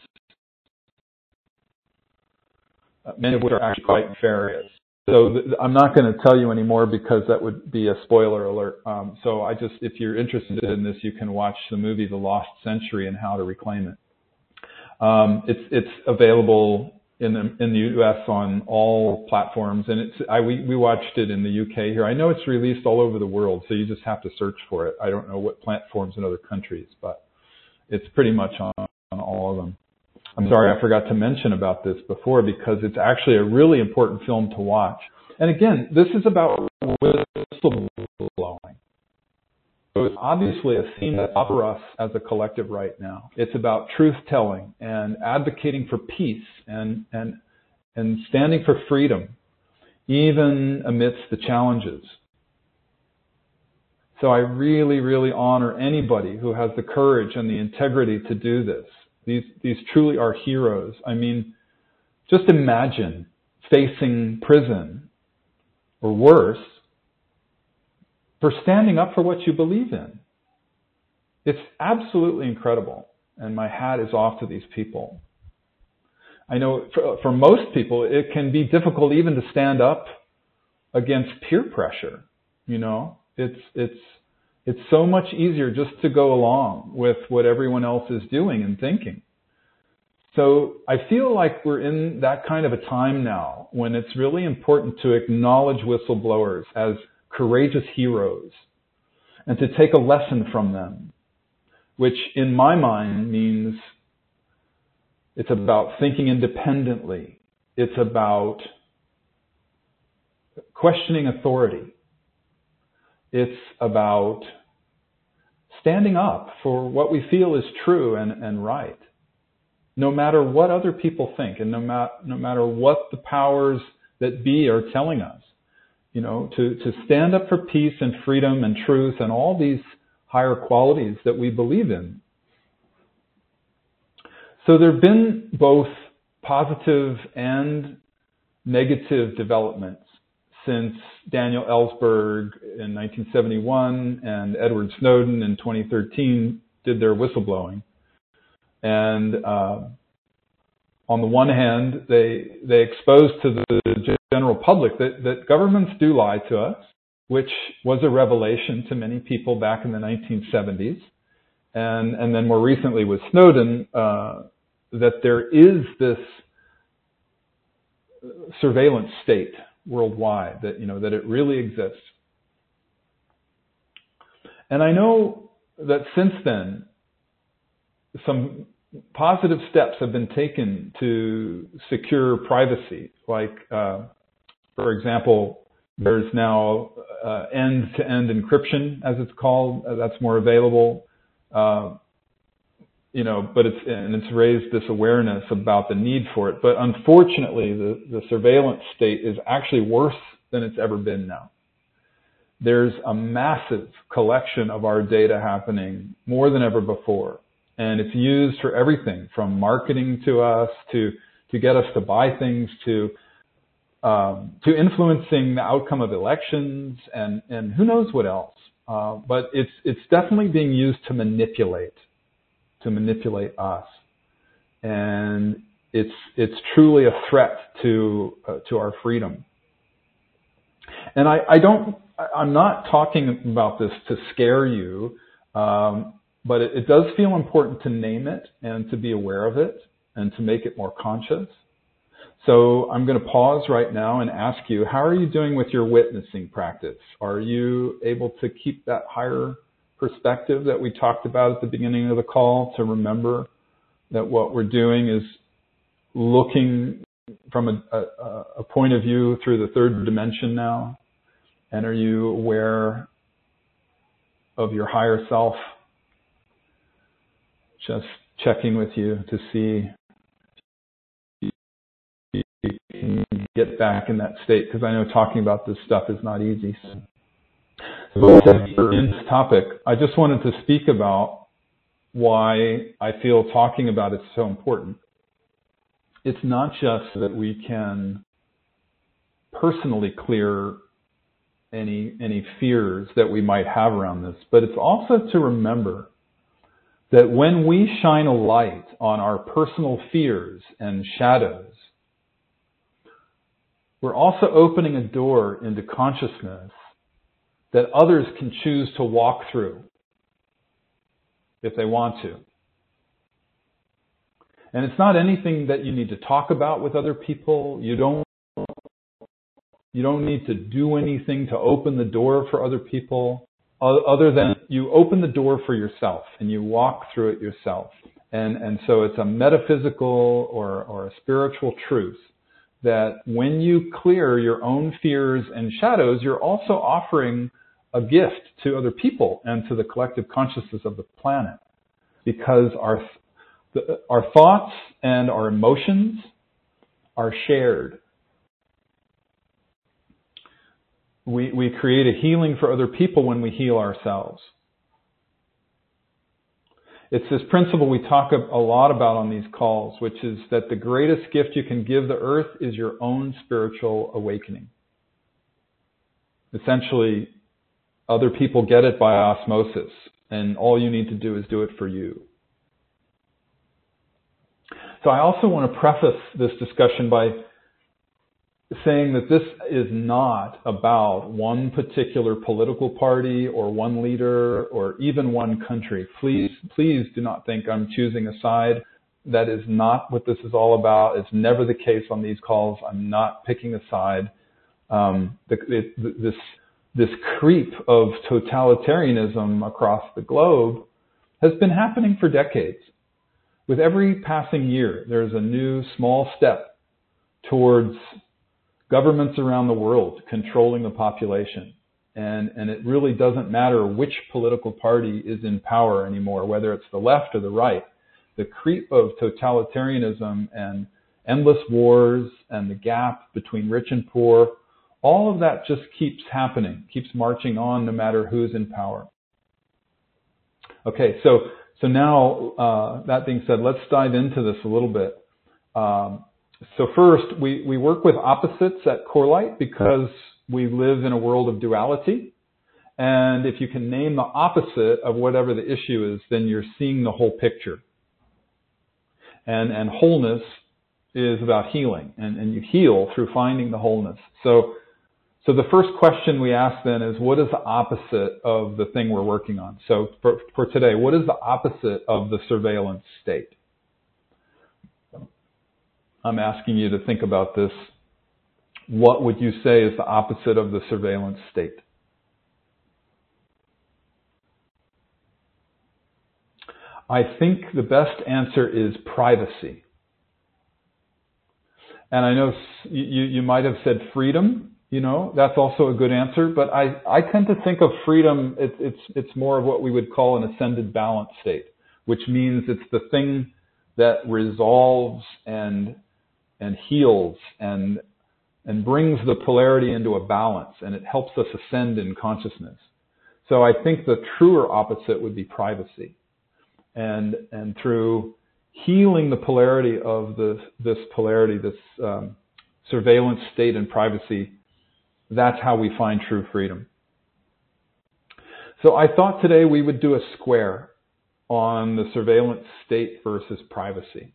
many of which are actually quite nefarious. So th- I'm not going to tell you anymore because that would be a spoiler alert. Um, so I just, if you're interested in this, you can watch the movie The Lost Century and How to Reclaim It. Um, it's it's available in the, in the U S on all platforms, and it's I we, we watched it in the U K here. I know it's released all over the world, so you just have to search for it. I don't know what platforms in other countries, but it's pretty much on, on all of them. I'm sorry I forgot to mention about this before because it's actually a really important film to watch. And again, this is about whistleblowing. So it's obviously a theme that's up for us as a collective right now. It's about truth-telling and advocating for peace and, and, and standing for freedom, even amidst the challenges. So I really, really honor anybody who has the courage and the integrity to do this. These, these truly are heroes. I mean, just imagine facing prison or worse for standing up for what you believe in. It's absolutely incredible, and my hat is off to these people. I know for, for most people, it can be difficult even to stand up against peer pressure. You know, it's it's it's so much easier just to go along with what everyone else is doing and thinking. So I feel like we're in that kind of a time now when it's really important to acknowledge whistleblowers as courageous heroes and to take a lesson from them, which in my mind means it's about thinking independently. It's about questioning authority. It's about standing up for what we feel is true and, and right, no matter what other people think and no, ma- no matter what the powers that be are telling us. You know, to, to stand up for peace and freedom and truth and all these higher qualities that we believe in. So there have been both positive and negative developments since Daniel Ellsberg in nineteen seventy-one and Edward Snowden in twenty thirteen did their whistleblowing. And uh, on the one hand, they they exposed to the general public that, that governments do lie to us, which was a revelation to many people back in the nineteen seventies. And, and then more recently with Snowden, uh, that there is this surveillance state worldwide, that, you know, that it really exists. And I know that since then, some positive steps have been taken to secure privacy. Like, uh, for example, there's now uh, end-to-end encryption, as it's called. Uh, that's more available. Uh, you know, but it's and it's raised this awareness about the need for it. But unfortunately, the, the surveillance state is actually worse than it's ever been now. There's a massive collection of our data happening more than ever before. And it's used for everything from marketing to us, to, to get us to buy things, to, um, to influencing the outcome of elections and, and who knows what else. Uh, but it's, it's definitely being used to manipulate, to manipulate us. And it's, it's truly a threat to, uh, to our freedom. And I, I don't, I'm not talking about this to scare you. Um, But it, it does feel important to name it and to be aware of it and to make it more conscious. So I'm going to pause right now and ask you, how are you doing with your witnessing practice? Are you able to keep that higher perspective that we talked about at the beginning of the call, to remember that what we're doing is looking from a, a, a point of view through the third dimension now? And are you aware of your higher self? Just checking with you to see if you can get back in that state, because I know talking about this stuff is not easy. So in this topic, I just wanted to speak about why I feel talking about it is so important. It's not just that we can personally clear any any fears that we might have around this, but it's also to remember that when we shine a light on our personal fears and shadows, we're also opening a door into consciousness that others can choose to walk through if they want to. And it's not anything that you need to talk about with other people. You don't, you don't need to do anything to open the door for other people, other than you open the door for yourself and you walk through it yourself. And, and so it's a metaphysical or, or a spiritual truth that when you clear your own fears and shadows, you're also offering a gift to other people and to the collective consciousness of the planet. Because our, the, our thoughts and our emotions are shared. We, we create a healing for other people when we heal ourselves. It's this principle we talk a lot about on these calls, which is that the greatest gift you can give the earth is your own spiritual awakening. Essentially, other people get it by osmosis, and all you need to do is do it for you. So I also want to preface this discussion by saying that this is not about one particular political party or one leader or even one country. Please, please do not think I'm choosing a side. That is not what this is all about. It's never the case on these calls. I'm not picking a side. Um, the, it, this, this creep of totalitarianism across the globe has been happening for decades. With every passing year, there's a new small step towards governments around the world controlling the population. And, and it really doesn't matter which political party is in power anymore, whether it's the left or the right. The creep of totalitarianism and endless wars and the gap between rich and poor, all of that just keeps happening, keeps marching on no matter who's in power. Okay, so so now, uh, that being said, let's dive into this a little bit. Um, so first, we, we work with opposites at CoreLight because we live in a world of duality. And if you can name the opposite of whatever the issue is, then you're seeing the whole picture. And, and wholeness is about healing, and, and you heal through finding the wholeness. So, so the first question we ask then is, what is the opposite of the thing we're working on? So for, for today, what is the opposite of the surveillance state? I'm asking you to think about this. What would you say is the opposite of the surveillance state? I think the best answer is privacy. And I know you, you might have said freedom, you know, that's also a good answer, but I, I tend to think of freedom, it, it's, it's more of what we would call an ascended balance state, which means it's the thing that resolves and, and heals and, and brings the polarity into a balance, and it helps us ascend in consciousness. So I think the truer opposite would be privacy. And, and through healing the polarity of this, this polarity, this um, surveillance state and privacy, that's how we find true freedom. So I thought today we would do a square on the surveillance state versus privacy.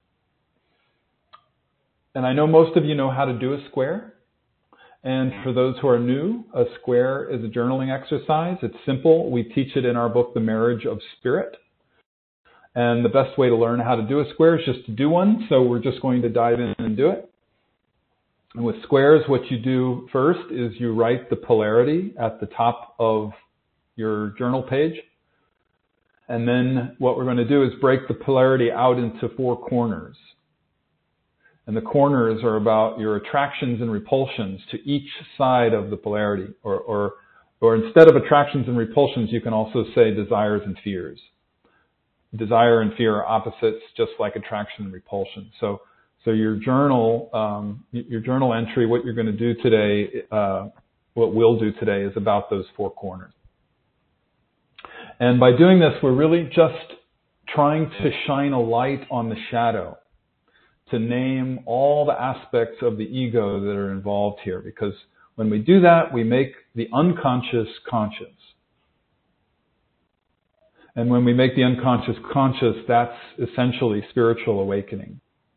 And I know most of you know how to do a square. And for those who are new, a square is a journaling exercise. It's simple. We teach it in our book, The Marriage of Spirit. And the best way to learn how to do a square is just to do one. So we're just going to dive in and do it. And with squares, what you do first is you write the polarity at the top of your journal page. And then what we're going to do is break the polarity out into four corners. And the corners are about your attractions and repulsions to each side of the polarity. Or, or, or instead of attractions and repulsions, you can also say desires and fears. Desire and fear are opposites, just like attraction and repulsion. So, so your journal, um, your journal entry, what you're going to do today, uh, what we'll do today is about those four corners. And by doing this, we're really just trying to shine a light on the shadow, to name all the aspects of the ego that are involved here. Because when we do that, we make the unconscious conscious. And when we make the unconscious conscious, that's essentially spiritual awakening.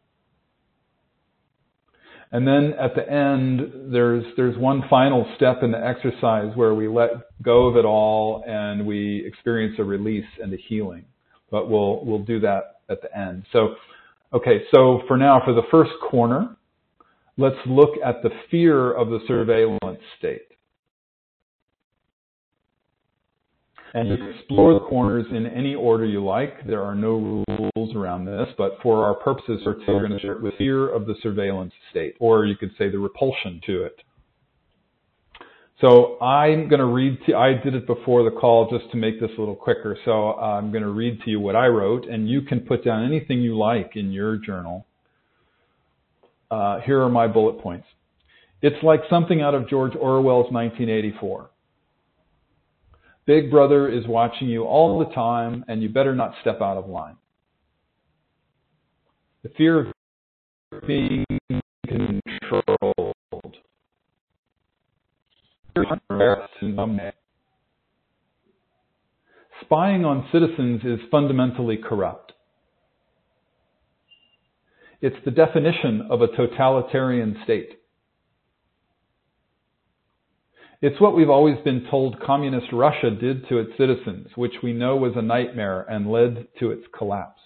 And then at the end, there's there's one final step in the exercise where we let go of it all and we experience a release and a healing. But we'll we'll do that at the end. So, okay, so for now, for the first corner, let's look at the fear of the surveillance state. And you can explore the corners in any order you like. There are no rules around this, but for our purposes, we're going to start with fear of the surveillance state, or you could say the repulsion to it. So I'm going to read to, I did it before the call just to make this a little quicker, so I'm going to read to you what I wrote, and you can put down anything you like in your journal. Uh, here are my bullet points. It's like something out of George Orwell's nineteen eighty-four. Big Brother is watching you all the time, and you better not step out of line. The fear of being controlled. Spying on citizens is fundamentally corrupt. It's the definition of a totalitarian state. It's what we've always been told communist Russia did to its citizens, which we know was a nightmare and led to its collapse.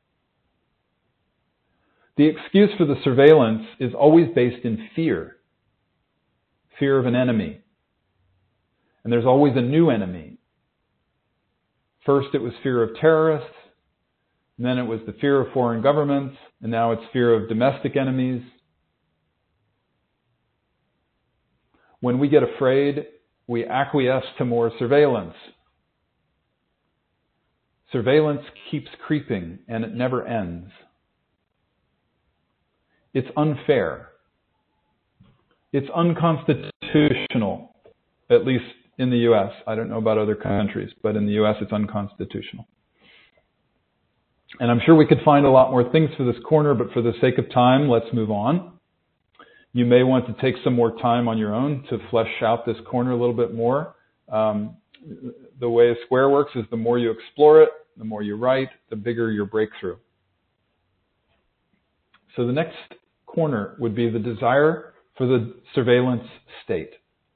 The excuse for the surveillance is always based in fear. Fear of an enemy. And there's always a new enemy. First it was fear of terrorists, and then it was the fear of foreign governments, and now it's fear of domestic enemies. When we get afraid, We acquiesce to more surveillance. Surveillance keeps creeping and it never ends. It's unfair. It's unconstitutional, at least in the U S. I don't know about other countries, but in the U S it's unconstitutional. And I'm sure we could find a lot more things for this corner, but for the sake of time, let's move on. You may want to take some more time on your own to flesh out this corner a little bit more. Um, the way a square works is the more you explore it, the more you write, the bigger your breakthrough. So the next corner would be the desire for the surveillance state.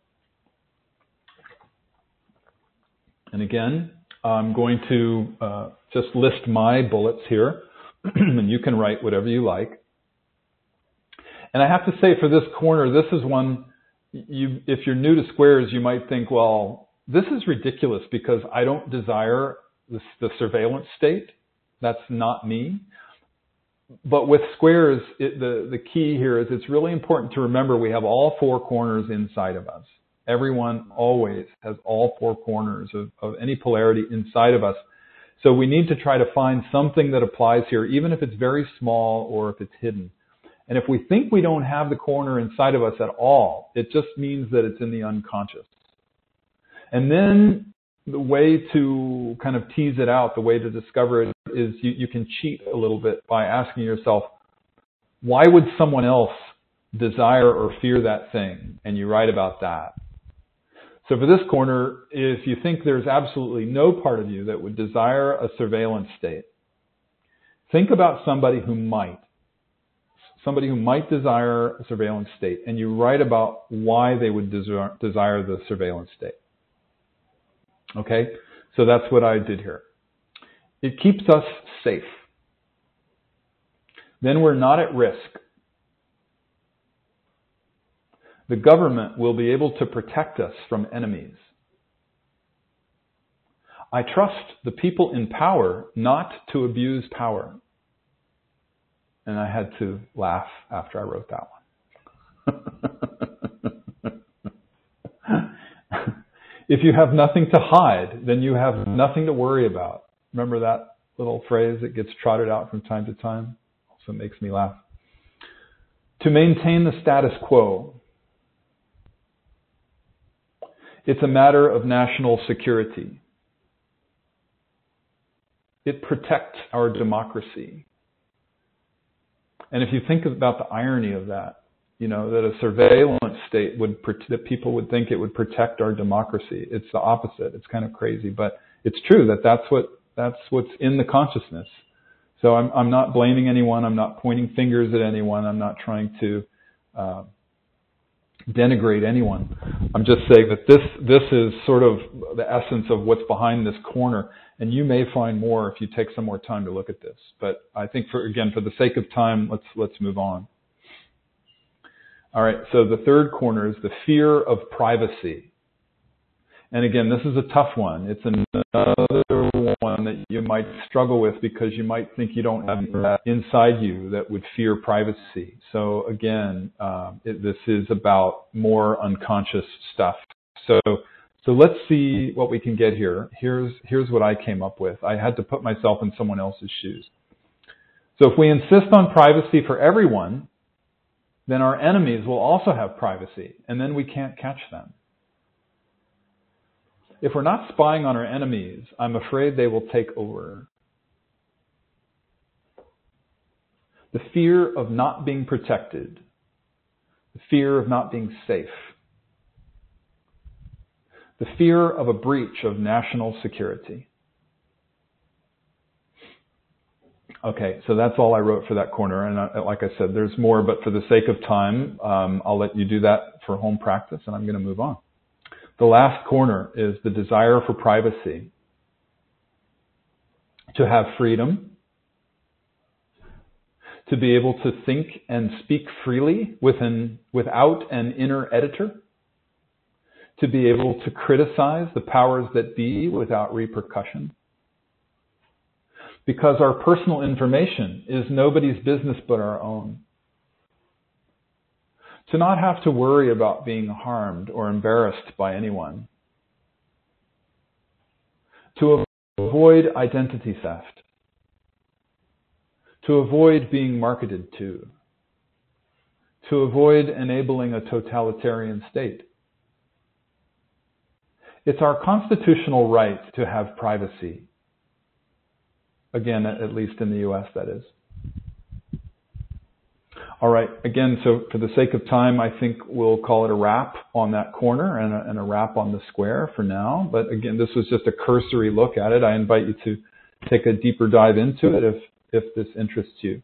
And again, I'm going to uh, just list my bullets here, and you can write whatever you like. And I have to say for this corner, this is one, you, if you're new to squares, you might think, well, this is ridiculous because I don't desire the, the surveillance state. That's not me. But with squares, it, the, the key here is it's really important to remember we have all four corners inside of us. Everyone always has all four corners of, of any polarity inside of us. So we need to try to find something that applies here, even if it's very small or if it's hidden. And if we think we don't have the corner inside of us at all, it just means that it's in the unconscious. And then the way to kind of tease it out, the way to discover it is you, you can cheat a little bit by asking yourself, why would someone else desire or fear that thing? And you write about that. So for this corner, if you think there's absolutely no part of you that would desire a surveillance state, think about somebody who might. Somebody who might desire a surveillance state, and you write about why they would desire, desire the surveillance state. Okay? So that's what I did here. It keeps us safe. Then we're not at risk. The government will be able to protect us from enemies. I trust the people in power not to abuse power. And I had to laugh after I wrote that one. If you have nothing to hide, then you have nothing to worry about. Remember that little phrase that gets trotted out from time to time? Also makes me laugh. To maintain the status quo. It's a matter of national security. It protects our democracy. And if you think about the irony of that, you know, that a surveillance state would, that people would think it would protect our democracy. It's the opposite. It's kind of crazy, but it's true that that's what, that's what's in the consciousness. So I'm, I'm not blaming anyone. I'm not pointing fingers at anyone. I'm not trying to, uh, denigrate anyone. I'm just saying that this, this is sort of the essence of what's behind this corner. And you may find more if you take some more time to look at this. But I think, for again, for the sake of time, let's let's move on. All right, so the third corner is the fear of privacy. And again, this is a tough one. It's another one that you might struggle with because you might think you don't have that inside you that would fear privacy. So again, um, it, this is about more unconscious stuff. So So let's see what we can get here. Here's, here's what I came up with. I had to put myself in someone else's shoes. So if we insist on privacy for everyone, then our enemies will also have privacy, and then we can't catch them. If we're not spying on our enemies, I'm afraid they will take over. The fear of not being protected, the fear of not being safe, the fear of a breach of national security. Okay, so that's all I wrote for that corner. And I, like I said, there's more, but for the sake of time, um, I'll let you do that for home practice, and I'm going to move on. The last corner is the desire for privacy. To have freedom. To be able to think and speak freely within, without an inner editor. To be able to criticize the powers that be without repercussion. Because our personal information is nobody's business but our own. To not have to worry about being harmed or embarrassed by anyone. To avoid identity theft. To avoid being marketed to. To avoid enabling a totalitarian state. It's our constitutional right to have privacy. Again, at least in the U S, that is. All right, again, so for the sake of time, I think we'll call it a wrap on that corner and a, and a wrap on the square for now. But again, this was just a cursory look at it. I invite you to take a deeper dive into it if, if this interests you.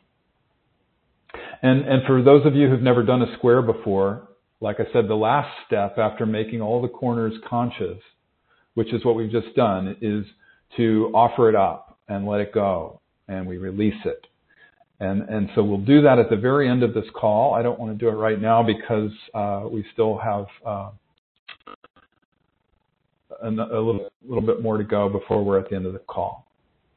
And, and for those of you who've never done a square before, like I said, the last step after making all the corners conscious, which is what we've just done, is to offer it up and let it go, and we release it. And, and so we'll do that at the very end of this call. I don't want to do it right now because uh, we still have uh, a, a little, little bit more to go before we're at the end of the call.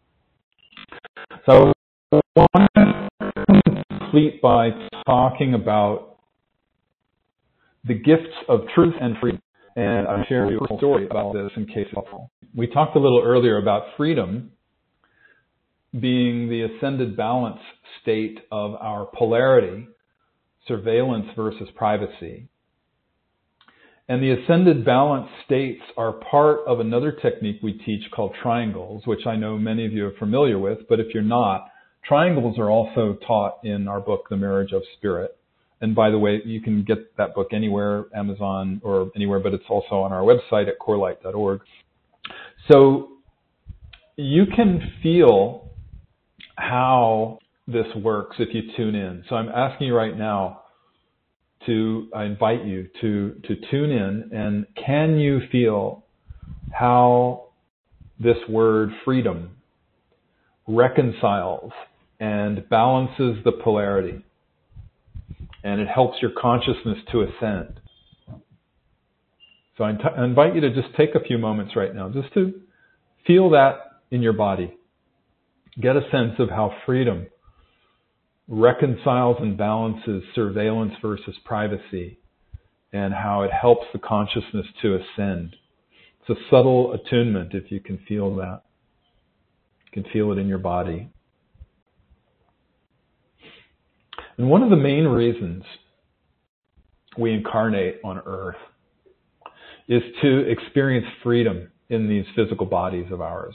So I want to complete by talking about the gifts of truth and freedom. And I'm sharing a story about this in case it's helpful. We talked a little earlier about freedom being the ascended balance state of our polarity, surveillance versus privacy. And the ascended balance states are part of another technique we teach called triangles, which I know many of you are familiar with, but if you're not, triangles are also taught in our book, The Marriage of Spirit. And by the way, you can get that book anywhere, Amazon or anywhere, but it's also on our website at core light dot org. So you can feel how this works if you tune in. So I'm asking you right now to, I invite you to, to tune in, and can you feel how this word freedom reconciles and balances the polarity, and it helps your consciousness to ascend? So I, I invite you to just take a few moments right now just to feel that in your body. Get a sense of how freedom reconciles and balances surveillance versus privacy, and how it helps the consciousness to ascend. It's a subtle attunement if you can feel that. You can feel it in your body. And one of the main reasons we incarnate on Earth is to experience freedom in these physical bodies of ours.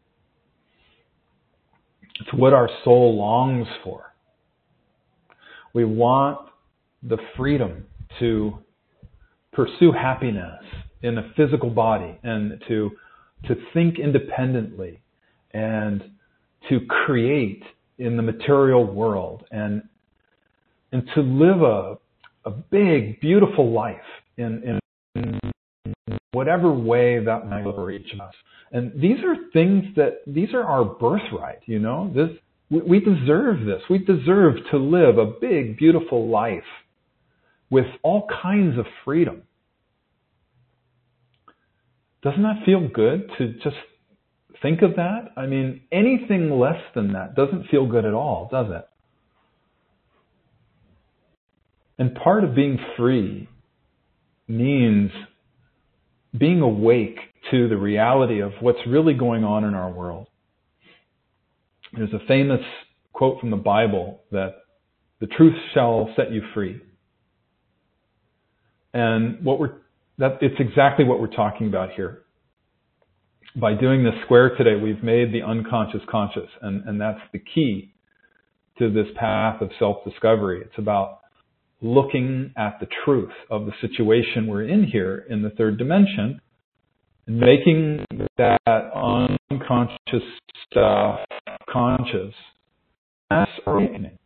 It's what our soul longs for. We want the freedom to pursue happiness in a physical body, and to to think independently, and to create in the material world, and and to live a a big, beautiful life in, in whatever way that might look for each of us. And these are things that, these are our birthright, you know. This we, we deserve this. We deserve to live a big, beautiful life with all kinds of freedom. Doesn't that feel good to just think of that? I mean, anything less than that doesn't feel good at all, does it? And part of being free means being awake to the reality of what's really going on in our world. There's a famous quote from the Bible that the truth shall set you free. And what we're that it's exactly what we're talking about here. By doing this square today, we've made the unconscious conscious, and, and that's the key to this path of self-discovery. It's about looking at the truth of the situation we're in here in the third dimension, and making that unconscious stuff conscious. That's awakening.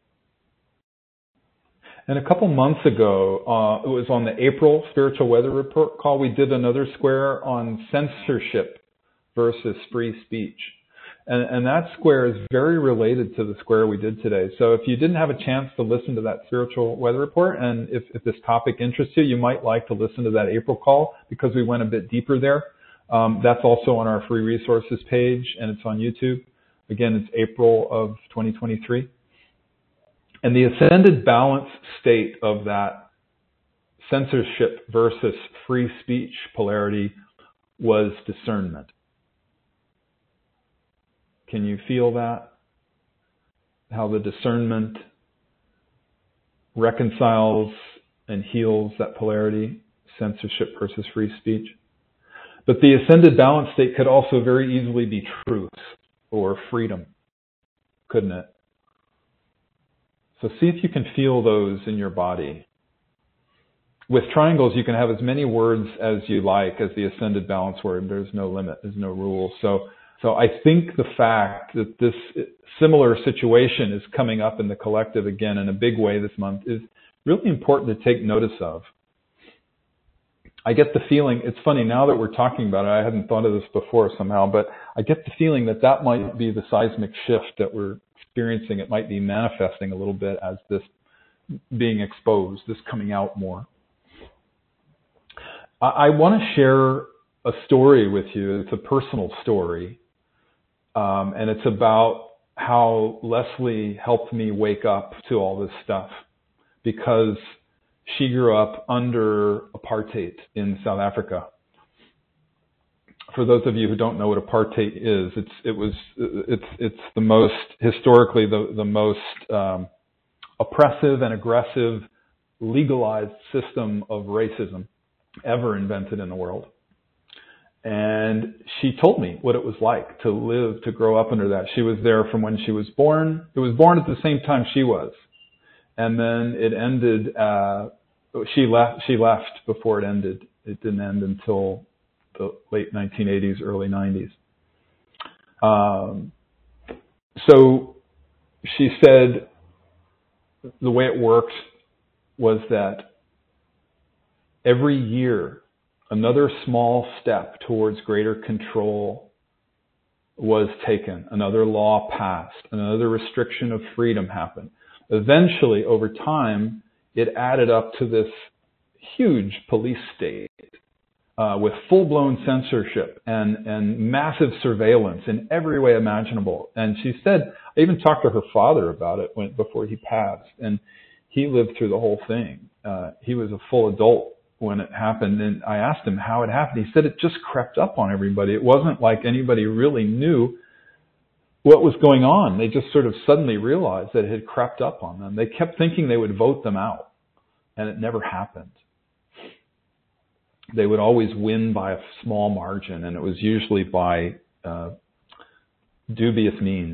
And a couple months ago, uh, it was on the April Spiritual Weather Report call, we did another square on censorship versus free speech. And, and that square is very related to the square we did today. So if you didn't have a chance to listen to that Spiritual Weather Report, and if, if this topic interests you, you might like to listen to that April call, because we went a bit deeper there. Um, that's also on our free resources page, and it's on YouTube. Again, it's April of twenty twenty-three. And the ascended balance state of that censorship versus free speech polarity was discernment. Can you feel that? How the discernment reconciles and heals that polarity, censorship versus free speech. But the ascended balance state could also very easily be truth or freedom, couldn't it? So see if you can feel those in your body. With triangles, you can have as many words as you like as the ascended balance word. There's no limit. There's no rule. So, so I think the fact that this similar situation is coming up in the collective again in a big way this month is really important to take notice of. I get the feeling, it's funny, now that we're talking about it, I hadn't thought of this before somehow, but I get the feeling that that might be the seismic shift that we're experiencing. It might be manifesting a little bit as this being exposed, this coming out more. I, I want to share a story with you. It's a personal story, um, and it's about how Leslie helped me wake up to all this stuff, because she grew up under apartheid in South Africa. For those of you who don't know what apartheid is, it's it was it's it's the most historically the the most um, oppressive and aggressive legalized system of racism ever invented in the world. And she told me what it was like to live, to grow up under that. She was there from when she was born. It was born at the same time she was. And then it ended, uh, she left, she left before it ended. It didn't end until the late nineteen eighties, early nineties. Um, so she said the way it worked was that every year, another small step towards greater control was taken. Another law passed. Another restriction of freedom happened. Eventually, over time, it added up to this huge police state uh, with full-blown censorship and, and massive surveillance in every way imaginable. And she said, I even talked to her father about it when, before he passed, and he lived through the whole thing. Uh, he was a full adult when it happened, and I asked him how it happened. He said it just crept up on everybody. It wasn't like anybody really knew what was going on. They just sort of suddenly realized that it had crept up on them. They kept thinking they would vote them out, and it never happened. They would always win by a small margin, and it was usually by uh, dubious means.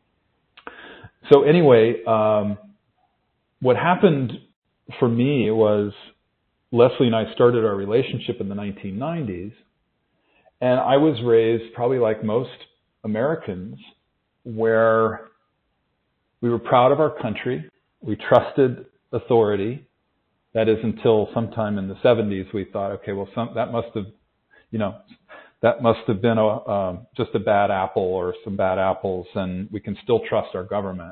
So anyway, um, what happened for me was Leslie and I started our relationship in the nineteen nineties, and I was raised probably like most Americans, where we were proud of our country, we trusted authority. That is until sometime in the seventies we thought, okay, well, some, that must have, you know, that must have been a, um, just a bad apple or some bad apples, and we can still trust our government.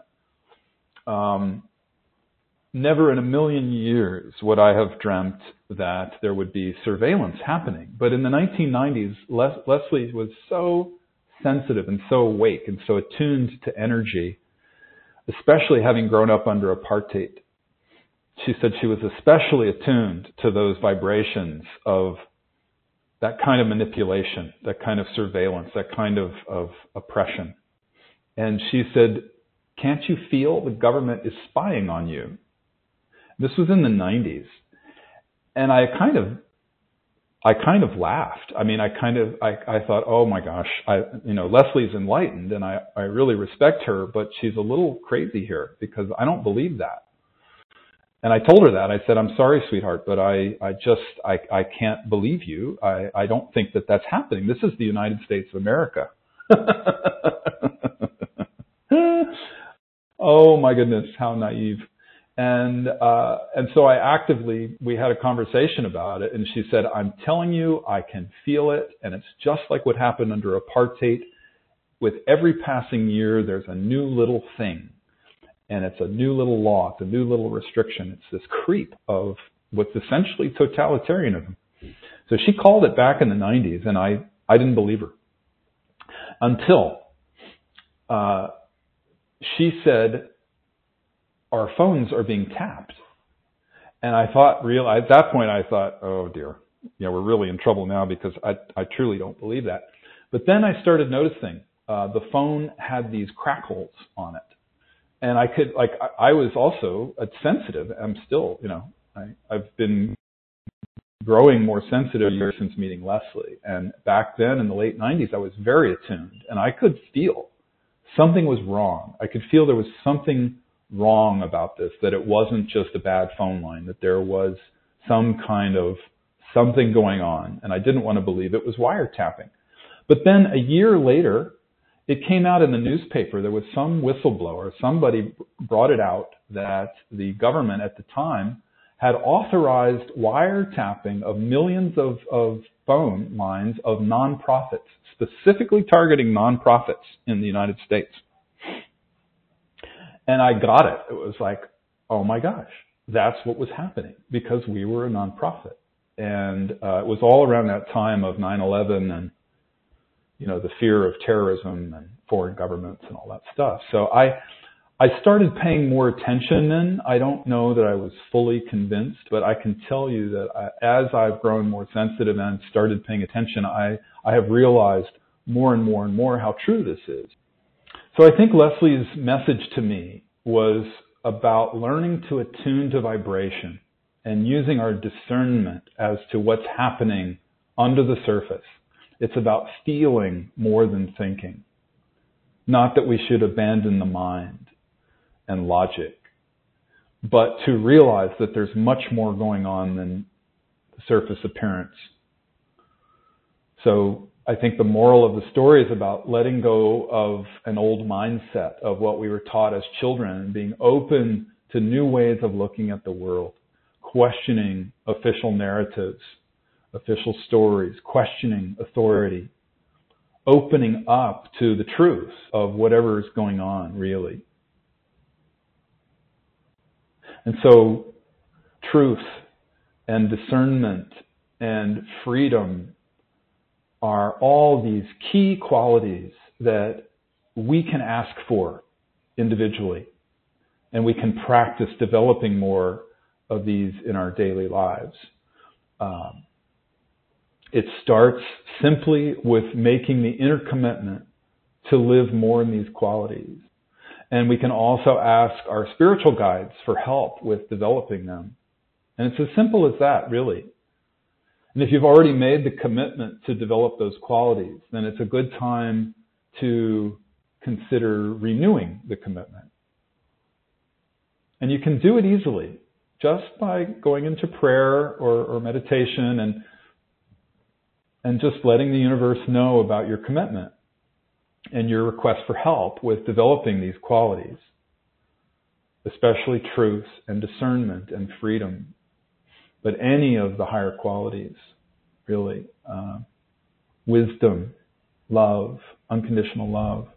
Um, never in a million years would I have dreamt that there would be surveillance happening. But in the nineteen nineties, Les- Leslie was so sensitive and so awake and so attuned to energy, especially having grown up under apartheid. She said she was especially attuned to those vibrations of that kind of manipulation, that kind of surveillance, that kind of, of oppression. And she said, can't you feel the government is spying on you? This was in the nineties. And I kind of, I kind of laughed. I mean, I kind of, I, I thought, oh my gosh, I, you know, Leslie's enlightened and I, I really respect her, but she's a little crazy here because I don't believe that. And I told her that. I said, I'm sorry, sweetheart, but I, I just, I, I can't believe you. I, I don't think that that's happening. This is the United States of America. Oh my goodness, how naive. And, uh, and so I actively, we had a conversation about it, and she said, I'm telling you, I can feel it, and it's just like what happened under apartheid. With every passing year, there's a new little thing. And it's a new little law, it's a new little restriction. It's this creep of what's essentially totalitarianism. So she called it back in the nineties, and I, I didn't believe her. Until uh, she said, our phones are being tapped. And I thought, real at that point, I thought, oh dear, you know, we're really in trouble now because I, I truly don't believe that. But then I started noticing uh, the phone had these crackles on it. And I could, like, I, I was also uh, sensitive. I'm still, you know, I, I've been growing more sensitive years since meeting Leslie. And back then in the late nineties, I was very attuned. And I could feel something was wrong. I could feel there was something wrong about this, that it wasn't just a bad phone line, that there was some kind of something going on. And I didn't want to believe it was wiretapping. But then a year later, it came out in the newspaper. There was some whistleblower, somebody brought it out that the government at the time had authorized wiretapping of millions of, of phone lines of nonprofits, specifically targeting nonprofits in the United States. And I got it. It was like, oh my gosh, that's what was happening because we were a nonprofit. And uh, it was all around that time of nine eleven and, you know, the fear of terrorism and foreign governments and all that stuff. So I, I started paying more attention then. I don't know that I was fully convinced, but I can tell you that I, as I've grown more sensitive and started paying attention, I, I have realized more and more and more how true this is. So I think Leslie's message to me was about learning to attune to vibration and using our discernment as to what's happening under the surface. It's about feeling more than thinking. Not that we should abandon the mind and logic, but to realize that there's much more going on than the surface appearance. So I think the moral of the story is about letting go of an old mindset of what we were taught as children and being open to new ways of looking at the world, questioning official narratives, official stories, questioning authority, opening up to the truth of whatever is going on, really. And so truth and discernment and freedom are all these key qualities that we can ask for individually. And we can practice developing more of these in our daily lives. Um, it starts simply with making the inner commitment to live more in these qualities. And we can also ask our spiritual guides for help with developing them. And it's as simple as that, really. And if you've already made the commitment to develop those qualities, then it's a good time to consider renewing the commitment. And you can do it easily, just by going into prayer or, or meditation and, and just letting the universe know about your commitment and your request for help with developing these qualities, especially truth and discernment and freedom. But any of the higher qualities, really, uh, wisdom, love, unconditional love,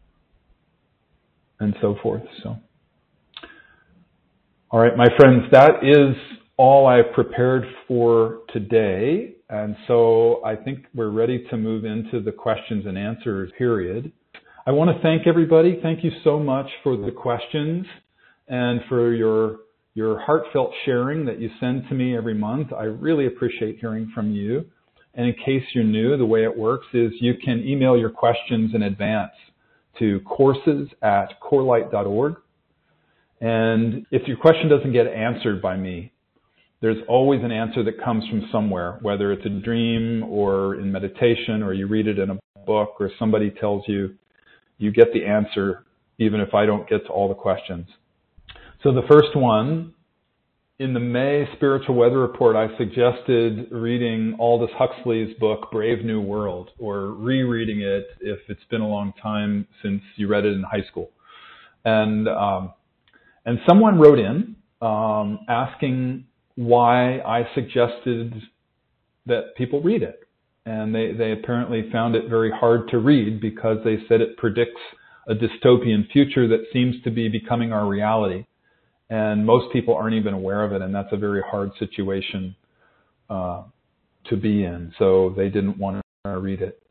and so forth. So, all right, my friends, that is all I prepared for today. And so I think we're ready to move into the questions and answers period. I want to thank everybody. Thank you so much for the questions and for your your heartfelt sharing that you send to me every month. I really appreciate hearing from you. And in case you're new, the way it works is you can email your questions in advance to courses at corelight dot org. And if your question doesn't get answered by me, there's always an answer that comes from somewhere, whether it's a dream or in meditation or you read it in a book or somebody tells you, you get the answer even if I don't get to all the questions. So the first one, in the May Spiritual Weather Report, I suggested reading Aldous Huxley's book, Brave New World, or rereading it if it's been a long time since you read it in high school. And um, and someone wrote in um, asking why I suggested that people read it. And they, they apparently found it very hard to read because they said it predicts a dystopian future that seems to be becoming our reality. And most people aren't even aware of it, and that's a very hard situation uh, to be in. So they didn't want to read it.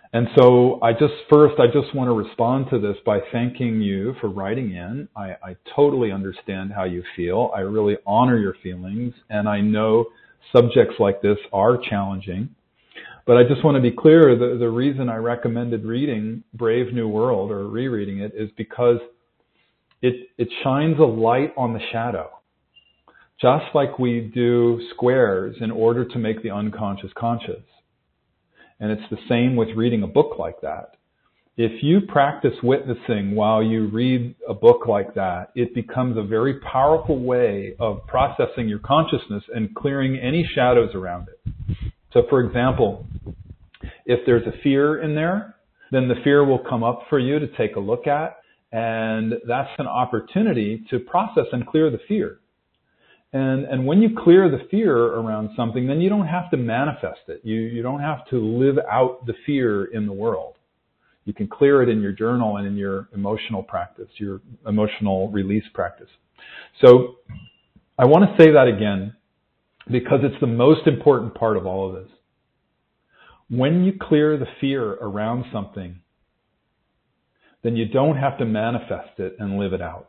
And so I just, first, I just want to respond to this by thanking you for writing in. I, I totally understand how you feel. I really honor your feelings, and I know subjects like this are challenging. But I just want to be clear, the, the reason I recommended reading Brave New World or rereading it is because it, it shines a light on the shadow. Just like we do squares in order to make the unconscious conscious. And it's the same with reading a book like that. If you practice witnessing while you read a book like that, it becomes a very powerful way of processing your consciousness and clearing any shadows around it. So for example, if there's a fear in there, then the fear will come up for you to take a look at, and that's an opportunity to process and clear the fear. And, and when you clear the fear around something, then you don't have to manifest it. You, you don't have to live out the fear in the world. You can clear it in your journal and in your emotional practice, your emotional release practice. So I want to say that again because it's the most important part of all of this. When you clear the fear around something, then you don't have to manifest it and live it out.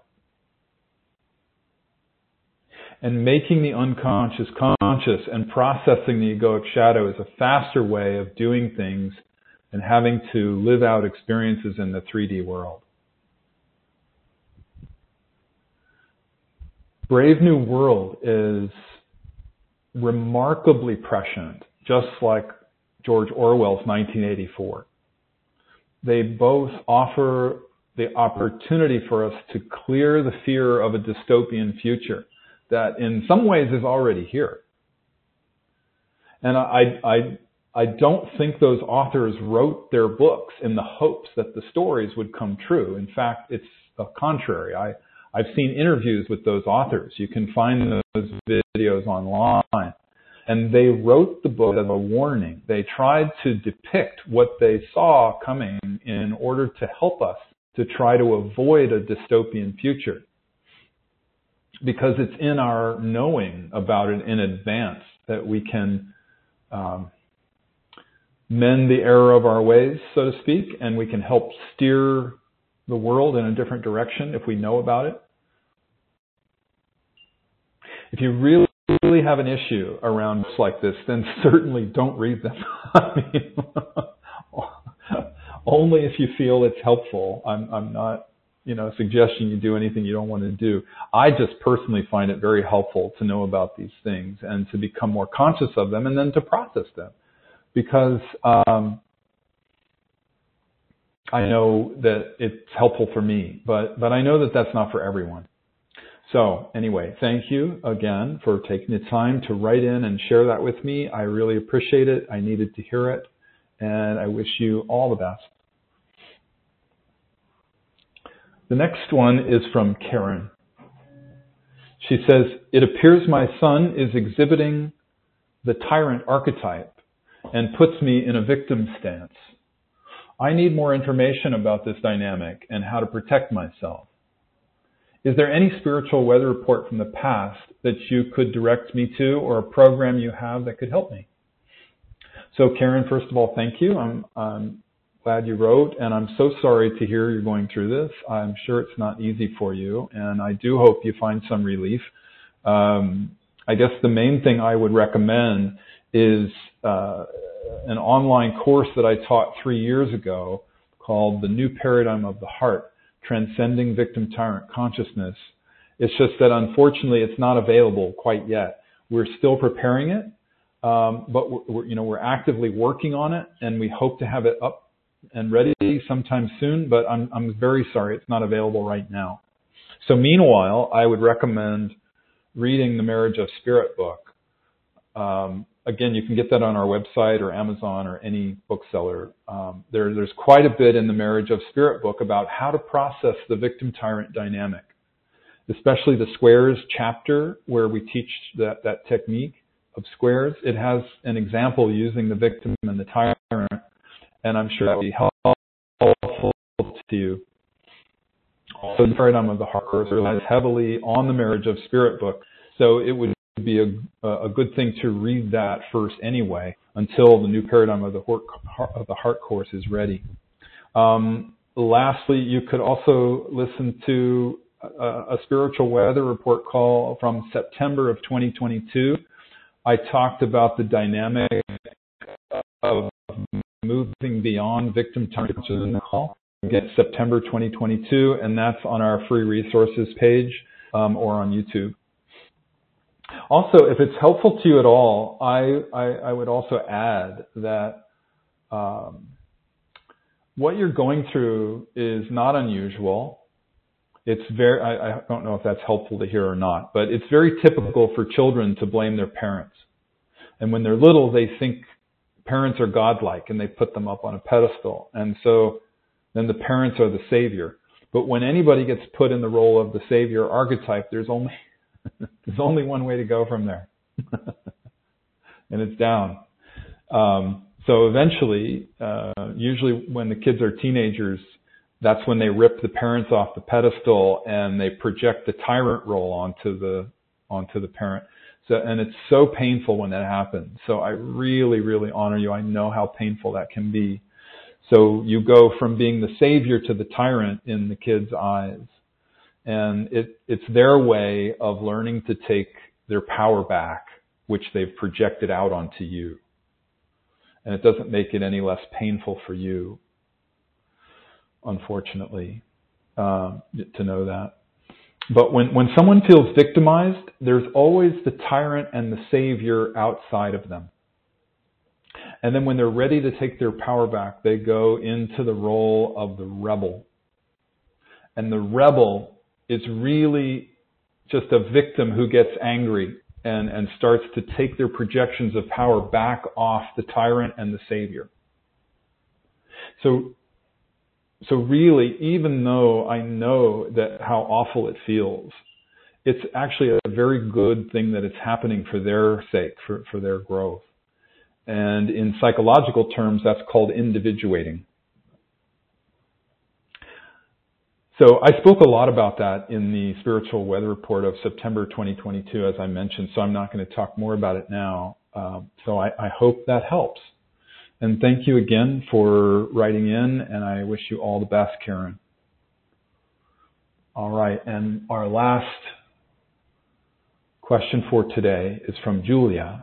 And making the unconscious conscious and processing the egoic shadow is a faster way of doing things than having to live out experiences in the three D world. Brave New World is remarkably prescient, just like George Orwell's nineteen eighty-four. They both offer the opportunity for us to clear the fear of a dystopian future that in some ways is already here. And I, I, I don't think those authors wrote their books in the hopes that the stories would come true. In fact, it's the contrary. I, I've seen interviews with those authors. You can find those videos online. And they wrote the book as a warning. They tried to depict what they saw coming in order to help us to try to avoid a dystopian future. Because it's in our knowing about it in advance that we can um, mend the error of our ways, so to speak, and we can help steer the world in a different direction if we know about it. If you really, really have an issue around books like this, then certainly don't read them. I mean, only if you feel it's helpful. I'm, I'm not you know, suggesting you do anything you don't want to do. I just personally find it very helpful to know about these things and to become more conscious of them and then to process them. Because um, I know that it's helpful for me, but, but I know that that's not for everyone. So anyway, thank you again for taking the time to write in and share that with me. I really appreciate it. I needed to hear it, and I wish you all the best. The next one is from Karen. She says, it appears my son is exhibiting the tyrant archetype and puts me in a victim stance. I need more information about this dynamic and how to protect myself. Is there any spiritual weather report from the past that you could direct me to or a program you have that could help me? So Karen, first of all, thank you. I'm, I'm glad you wrote, and I'm so sorry to hear you're going through this. I'm sure it's not easy for you, and I do hope you find some relief. Um, I guess the main thing I would recommend is uh, an online course that I taught three years ago called The New Paradigm of the Heart, Transcending Victim Tyrant Consciousness. It's just that unfortunately it's not available quite yet. We're still preparing it, um, but we're, we're, you know, we're actively working on it, and we hope to have it up and ready sometime soon, but I'm, I'm very sorry it's not available right now. So meanwhile, I would recommend reading the Marriage of Spirit book. Um, again, you can get that on our website or Amazon or any bookseller. Um, there, there's quite a bit in the Marriage of Spirit book about how to process the victim-tyrant dynamic, especially the squares chapter where we teach that, that technique of squares. It has an example using the victim and the tyrant, and I'm sure that will be helpful to you. So the Paradigm of the Heart course relies heavily on the Marriage of Spirit book. So it would be a, a good thing to read that first anyway, until the new paradigm of the heart, of the heart course is ready. Um, lastly, you could also listen to a, a spiritual weather report call from September of twenty twenty-two. I talked about the dynamic of moving beyond victim targets in the call. Again, September twenty twenty-two, and that's on our free resources page um, or on YouTube. Also, if it's helpful to you at all, I, I, I would also add that um, what you're going through is not unusual. It's very, I, I don't know if that's helpful to hear or not, but it's very typical for children to blame their parents. And when they're little, they think parents are godlike and they put them up on a pedestal. And so then the parents are the savior. But when anybody gets put in the role of the savior archetype, there's only there's only one way to go from there. And it's down. Um, so eventually, uh, usually when the kids are teenagers, that's when they rip the parents off the pedestal and they project the tyrant role onto the onto the parent. So, and it's so painful when that happens. So I really, really honor you. I know how painful that can be. So you go from being the savior to the tyrant in the kids' eyes. And it, it's their way of learning to take their power back, which they've projected out onto you. And it doesn't make it any less painful for you, unfortunately, uh, to know that. But when, when someone feels victimized, there's always the tyrant and the savior outside of them. And then when they're ready to take their power back, they go into the role of the rebel. And the rebel is really just a victim who gets angry and, and starts to take their projections of power back off the tyrant and the savior. So, so really, even though I know that how awful it feels, it's actually a very good thing that it's happening for their sake, for, for their growth. And in psychological terms, that's called individuating. So I spoke a lot about that in the Spiritual Weather Report of September twenty twenty-two, as I mentioned, so I'm not going to talk more about it now. Um, so I, I hope that helps. And thank you again for writing in, and I wish you all the best, Karen. All right, and our last question for today is from Julia.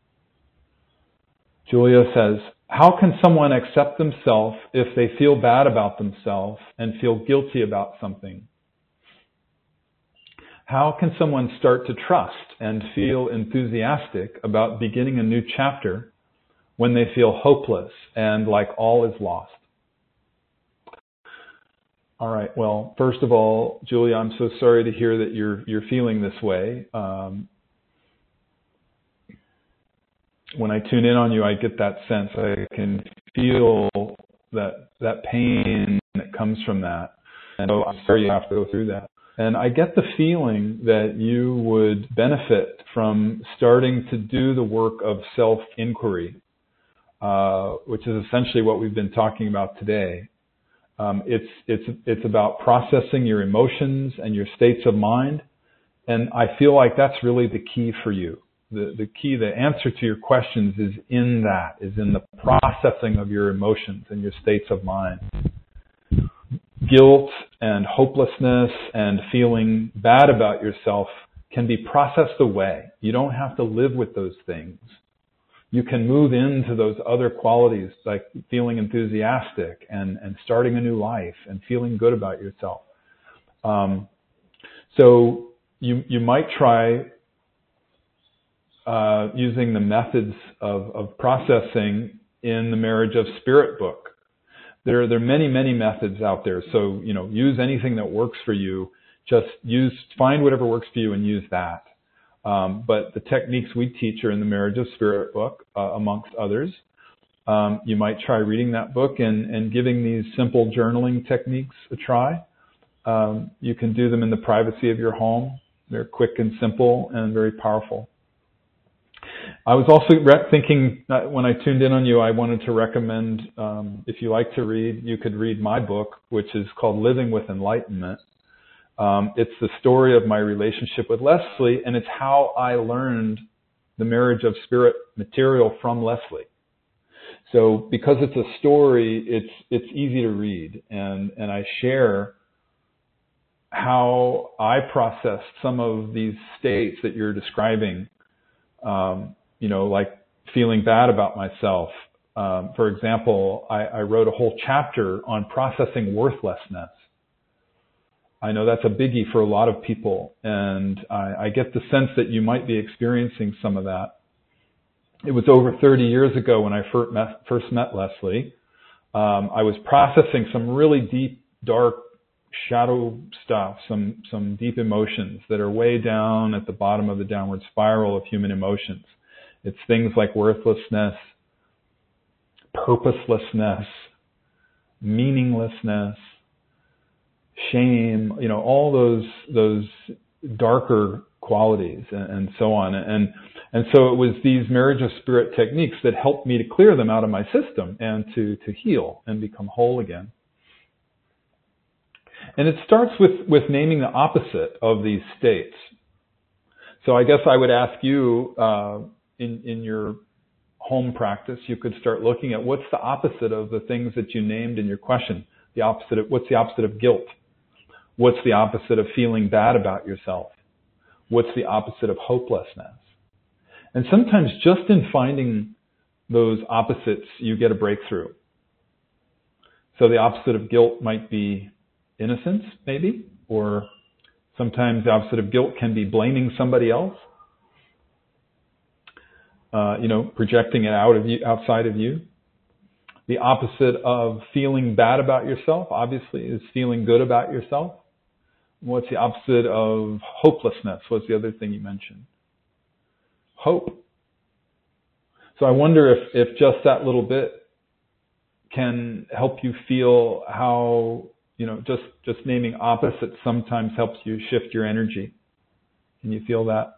Julia says, how can someone accept themselves if they feel bad about themselves and feel guilty about something? How can someone start to trust and feel enthusiastic about beginning a new chapter when they feel hopeless and like all is lost? All right. Well, first of all, Julia, I'm so sorry to hear that you're you're feeling this way. Um, when I tune in on you, I get that sense. I can feel that that pain that comes from that. And so I'm sorry you have to go through that. And I get the feeling that you would benefit from starting to do the work of self-inquiry, uh, which is essentially what we've been talking about today. Um, it's it's it's about processing your emotions and your states of mind, and I feel like that's really the key for you. The the key, the answer to your questions is in that, is in the processing of your emotions and your states of mind. Guilt and hopelessness and feeling bad about yourself can be processed away. You don't have to live with those things. You can move into those other qualities like feeling enthusiastic and, and starting a new life and feeling good about yourself. Um, so you you might try uh, using the methods of, of processing in the Marriage of Spirit book. There, there are many, many methods out there. So, you know, use anything that works for you. Just use, find whatever works for you and use that. Um, but the techniques we teach are in the Marriage of Spirit book, uh, amongst others. Um, you might try reading that book and, and giving these simple journaling techniques a try. Um, you can do them in the privacy of your home. They're quick and simple and very powerful. I was also re- thinking that when I tuned in on you, I wanted to recommend, um, if you like to read, you could read my book, which is called Living with Enlightenment. Um, it's the story of my relationship with Leslie, and it's how I learned the Marriage of Spirit material from Leslie. So because it's a story, it's it's easy to read, and, and I share how I processed some of these states that you're describing, um, you know, like feeling bad about myself. Um, for example, I, I wrote a whole chapter on processing worthlessness. I know that's a biggie for a lot of people, and I, I get the sense that you might be experiencing some of that. It was over thirty years ago when I first met, first met Leslie. Um, I was processing some really deep, dark, shadow stuff, some some deep emotions that are way down at the bottom of the downward spiral of human emotions. It's things like worthlessness, purposelessness, meaninglessness, shame, you know, all those those darker qualities and, and so on. And and so it was these Marriage of Spirit techniques that helped me to clear them out of my system and to to heal and become whole again. And it starts with, with naming the opposite of these states. So I guess I would ask you, uh, in, in your home practice, you could start looking at what's the opposite of the things that you named in your question. The opposite of, what's the opposite of guilt? What's the opposite of feeling bad about yourself? What's the opposite of hopelessness? And sometimes just in finding those opposites, you get a breakthrough. So the opposite of guilt might be innocence, maybe, or sometimes the opposite of guilt can be blaming somebody else. Uh, you know, projecting it out of you, outside of you. The opposite of feeling bad about yourself, obviously, is feeling good about yourself. What's the opposite of hopelessness? What's the other thing you mentioned? Hope. So I wonder if, if just that little bit can help you feel how, you know, just, just naming opposites sometimes helps you shift your energy. Can you feel that?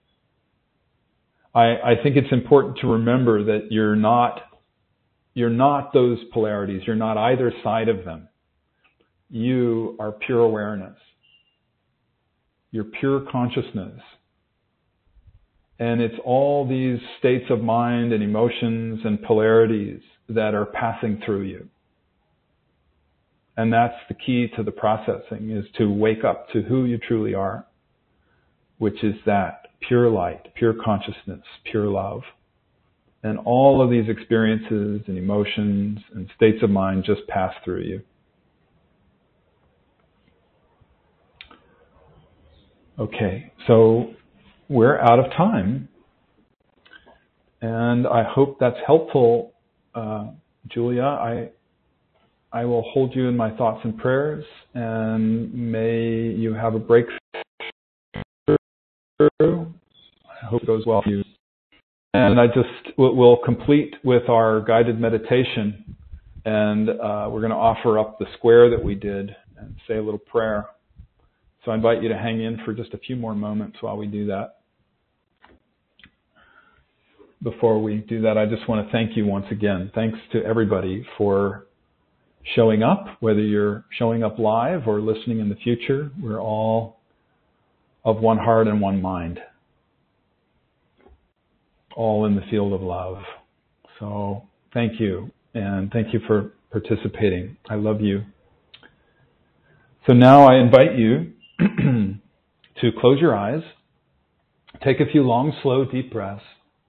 I, I think it's important to remember that you're not, you're not those polarities. You're not either side of them. You are pure awareness. You're pure consciousness. And it's all these states of mind and emotions and polarities that are passing through you. And that's the key to the processing, is to wake up to who you truly are, which is that pure light, pure consciousness, pure love. And all of these experiences and emotions and states of mind just pass through you. Okay, so we're out of time. And I hope that's helpful, uh, Julia. I I will hold you in my thoughts and prayers, and may you have a breakthrough. I hope it goes well for you. And I just, we'll complete with our guided meditation, and uh, we're going to offer up the square that we did and say a little prayer. So I invite you to hang in for just a few more moments while we do that. Before we do that, I just want to thank you once again. Thanks to everybody for showing up, whether you're showing up live or listening in the future. We're all of one heart and one mind, all in the field of love. So thank you, and thank you for participating. I love you. So now I invite you to close your eyes, take a few long, slow, deep breaths,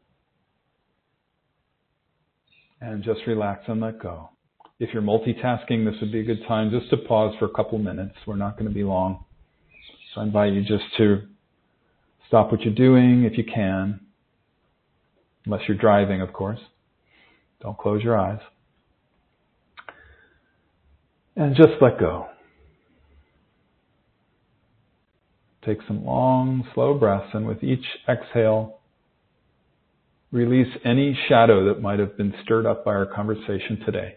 and just relax and let go. If you're multitasking, this would be a good time just to pause for a couple minutes. We're not going to be long. So I invite you just to stop what you're doing if you can, unless you're driving, of course. Don't close your eyes. And just let go. Take some long, slow breaths, and with each exhale, release any shadow that might have been stirred up by our conversation today.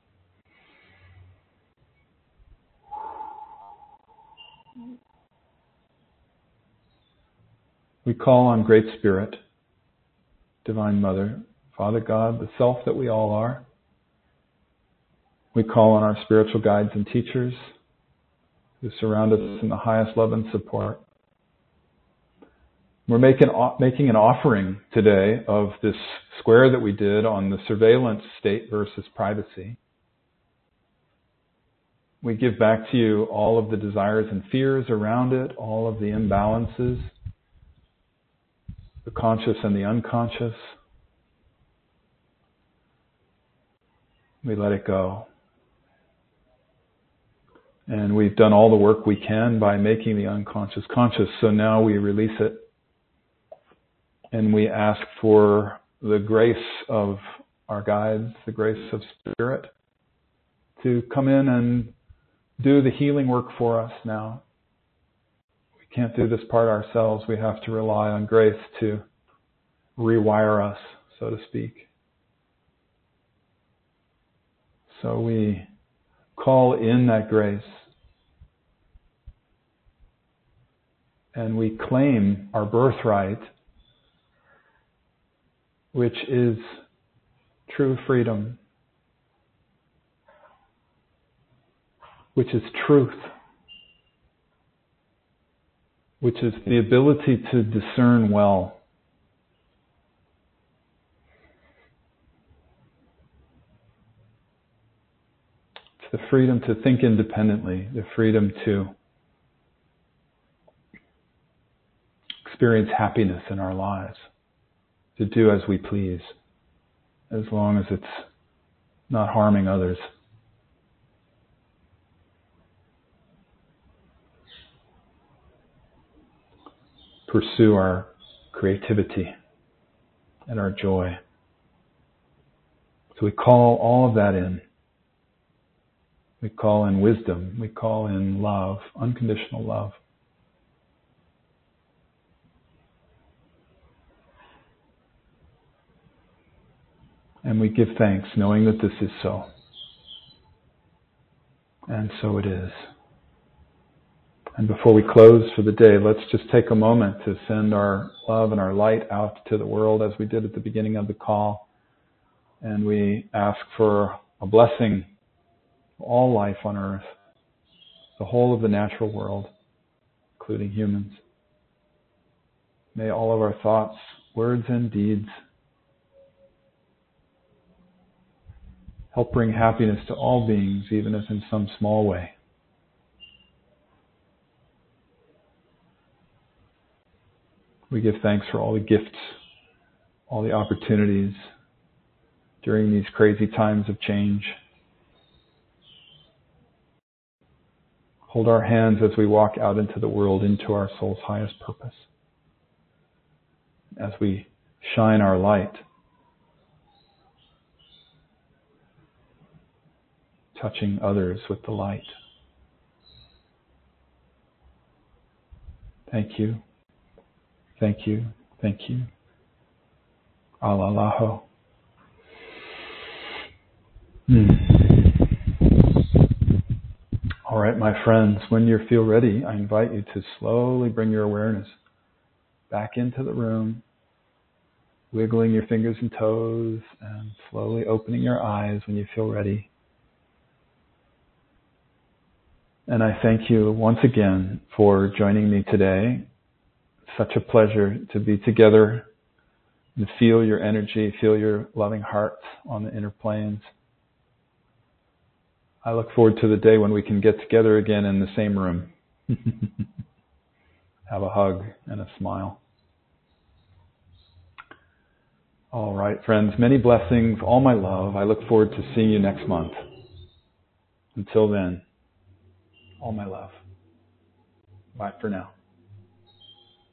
We call on Great Spirit, Divine Mother, Father God, the self that we all are. We call on our spiritual guides and teachers. who surround us in the highest love and support. We're making, making an offering today of this square that we did on the surveillance state versus privacy. We give back to you all of the desires and fears around it, all of the imbalances, the conscious and the unconscious. We let it go. And we've done all the work we can by making the unconscious conscious, so now we release it. And we ask for the grace of our guides, the grace of Spirit, to come in and do the healing work for us now. We can't do this part ourselves. We have to rely on grace to rewire us, so to speak. So we call in that grace and we claim our birthright, which is true freedom, which is truth, which is the ability to discern well. It's the freedom to think independently, the freedom to experience happiness in our lives, to do as we please, as long as it's not harming others. Pursue our creativity and our joy. So we call all of that in. We call in wisdom. We call in love, unconditional love. And we give thanks, knowing that this is so. And so it is. And before we close for the day, let's just take a moment to send our love and our light out to the world as we did at the beginning of the call. And we ask for a blessing for all life on earth, the whole of the natural world, including humans. May all of our thoughts, words, and deeds help bring happiness to all beings, even if in some small way. We give thanks for all the gifts, all the opportunities during these crazy times of change. Hold our hands as we walk out into the world, into our soul's highest purpose. As we shine our light, touching others with the light. Thank you. Thank you. Thank you. Alalaho. Hmm. All right, my friends, when you feel ready, I invite you to slowly bring your awareness back into the room, wiggling your fingers and toes, and slowly opening your eyes when you feel ready. And I thank you once again for joining me today. Such a pleasure to be together and feel your energy, feel your loving heart on the inner planes. I look forward to the day when we can get together again in the same room. Have a hug and a smile. All right, friends, many blessings, all my love. I look forward to seeing you next month. Until then, all my love. Bye for now.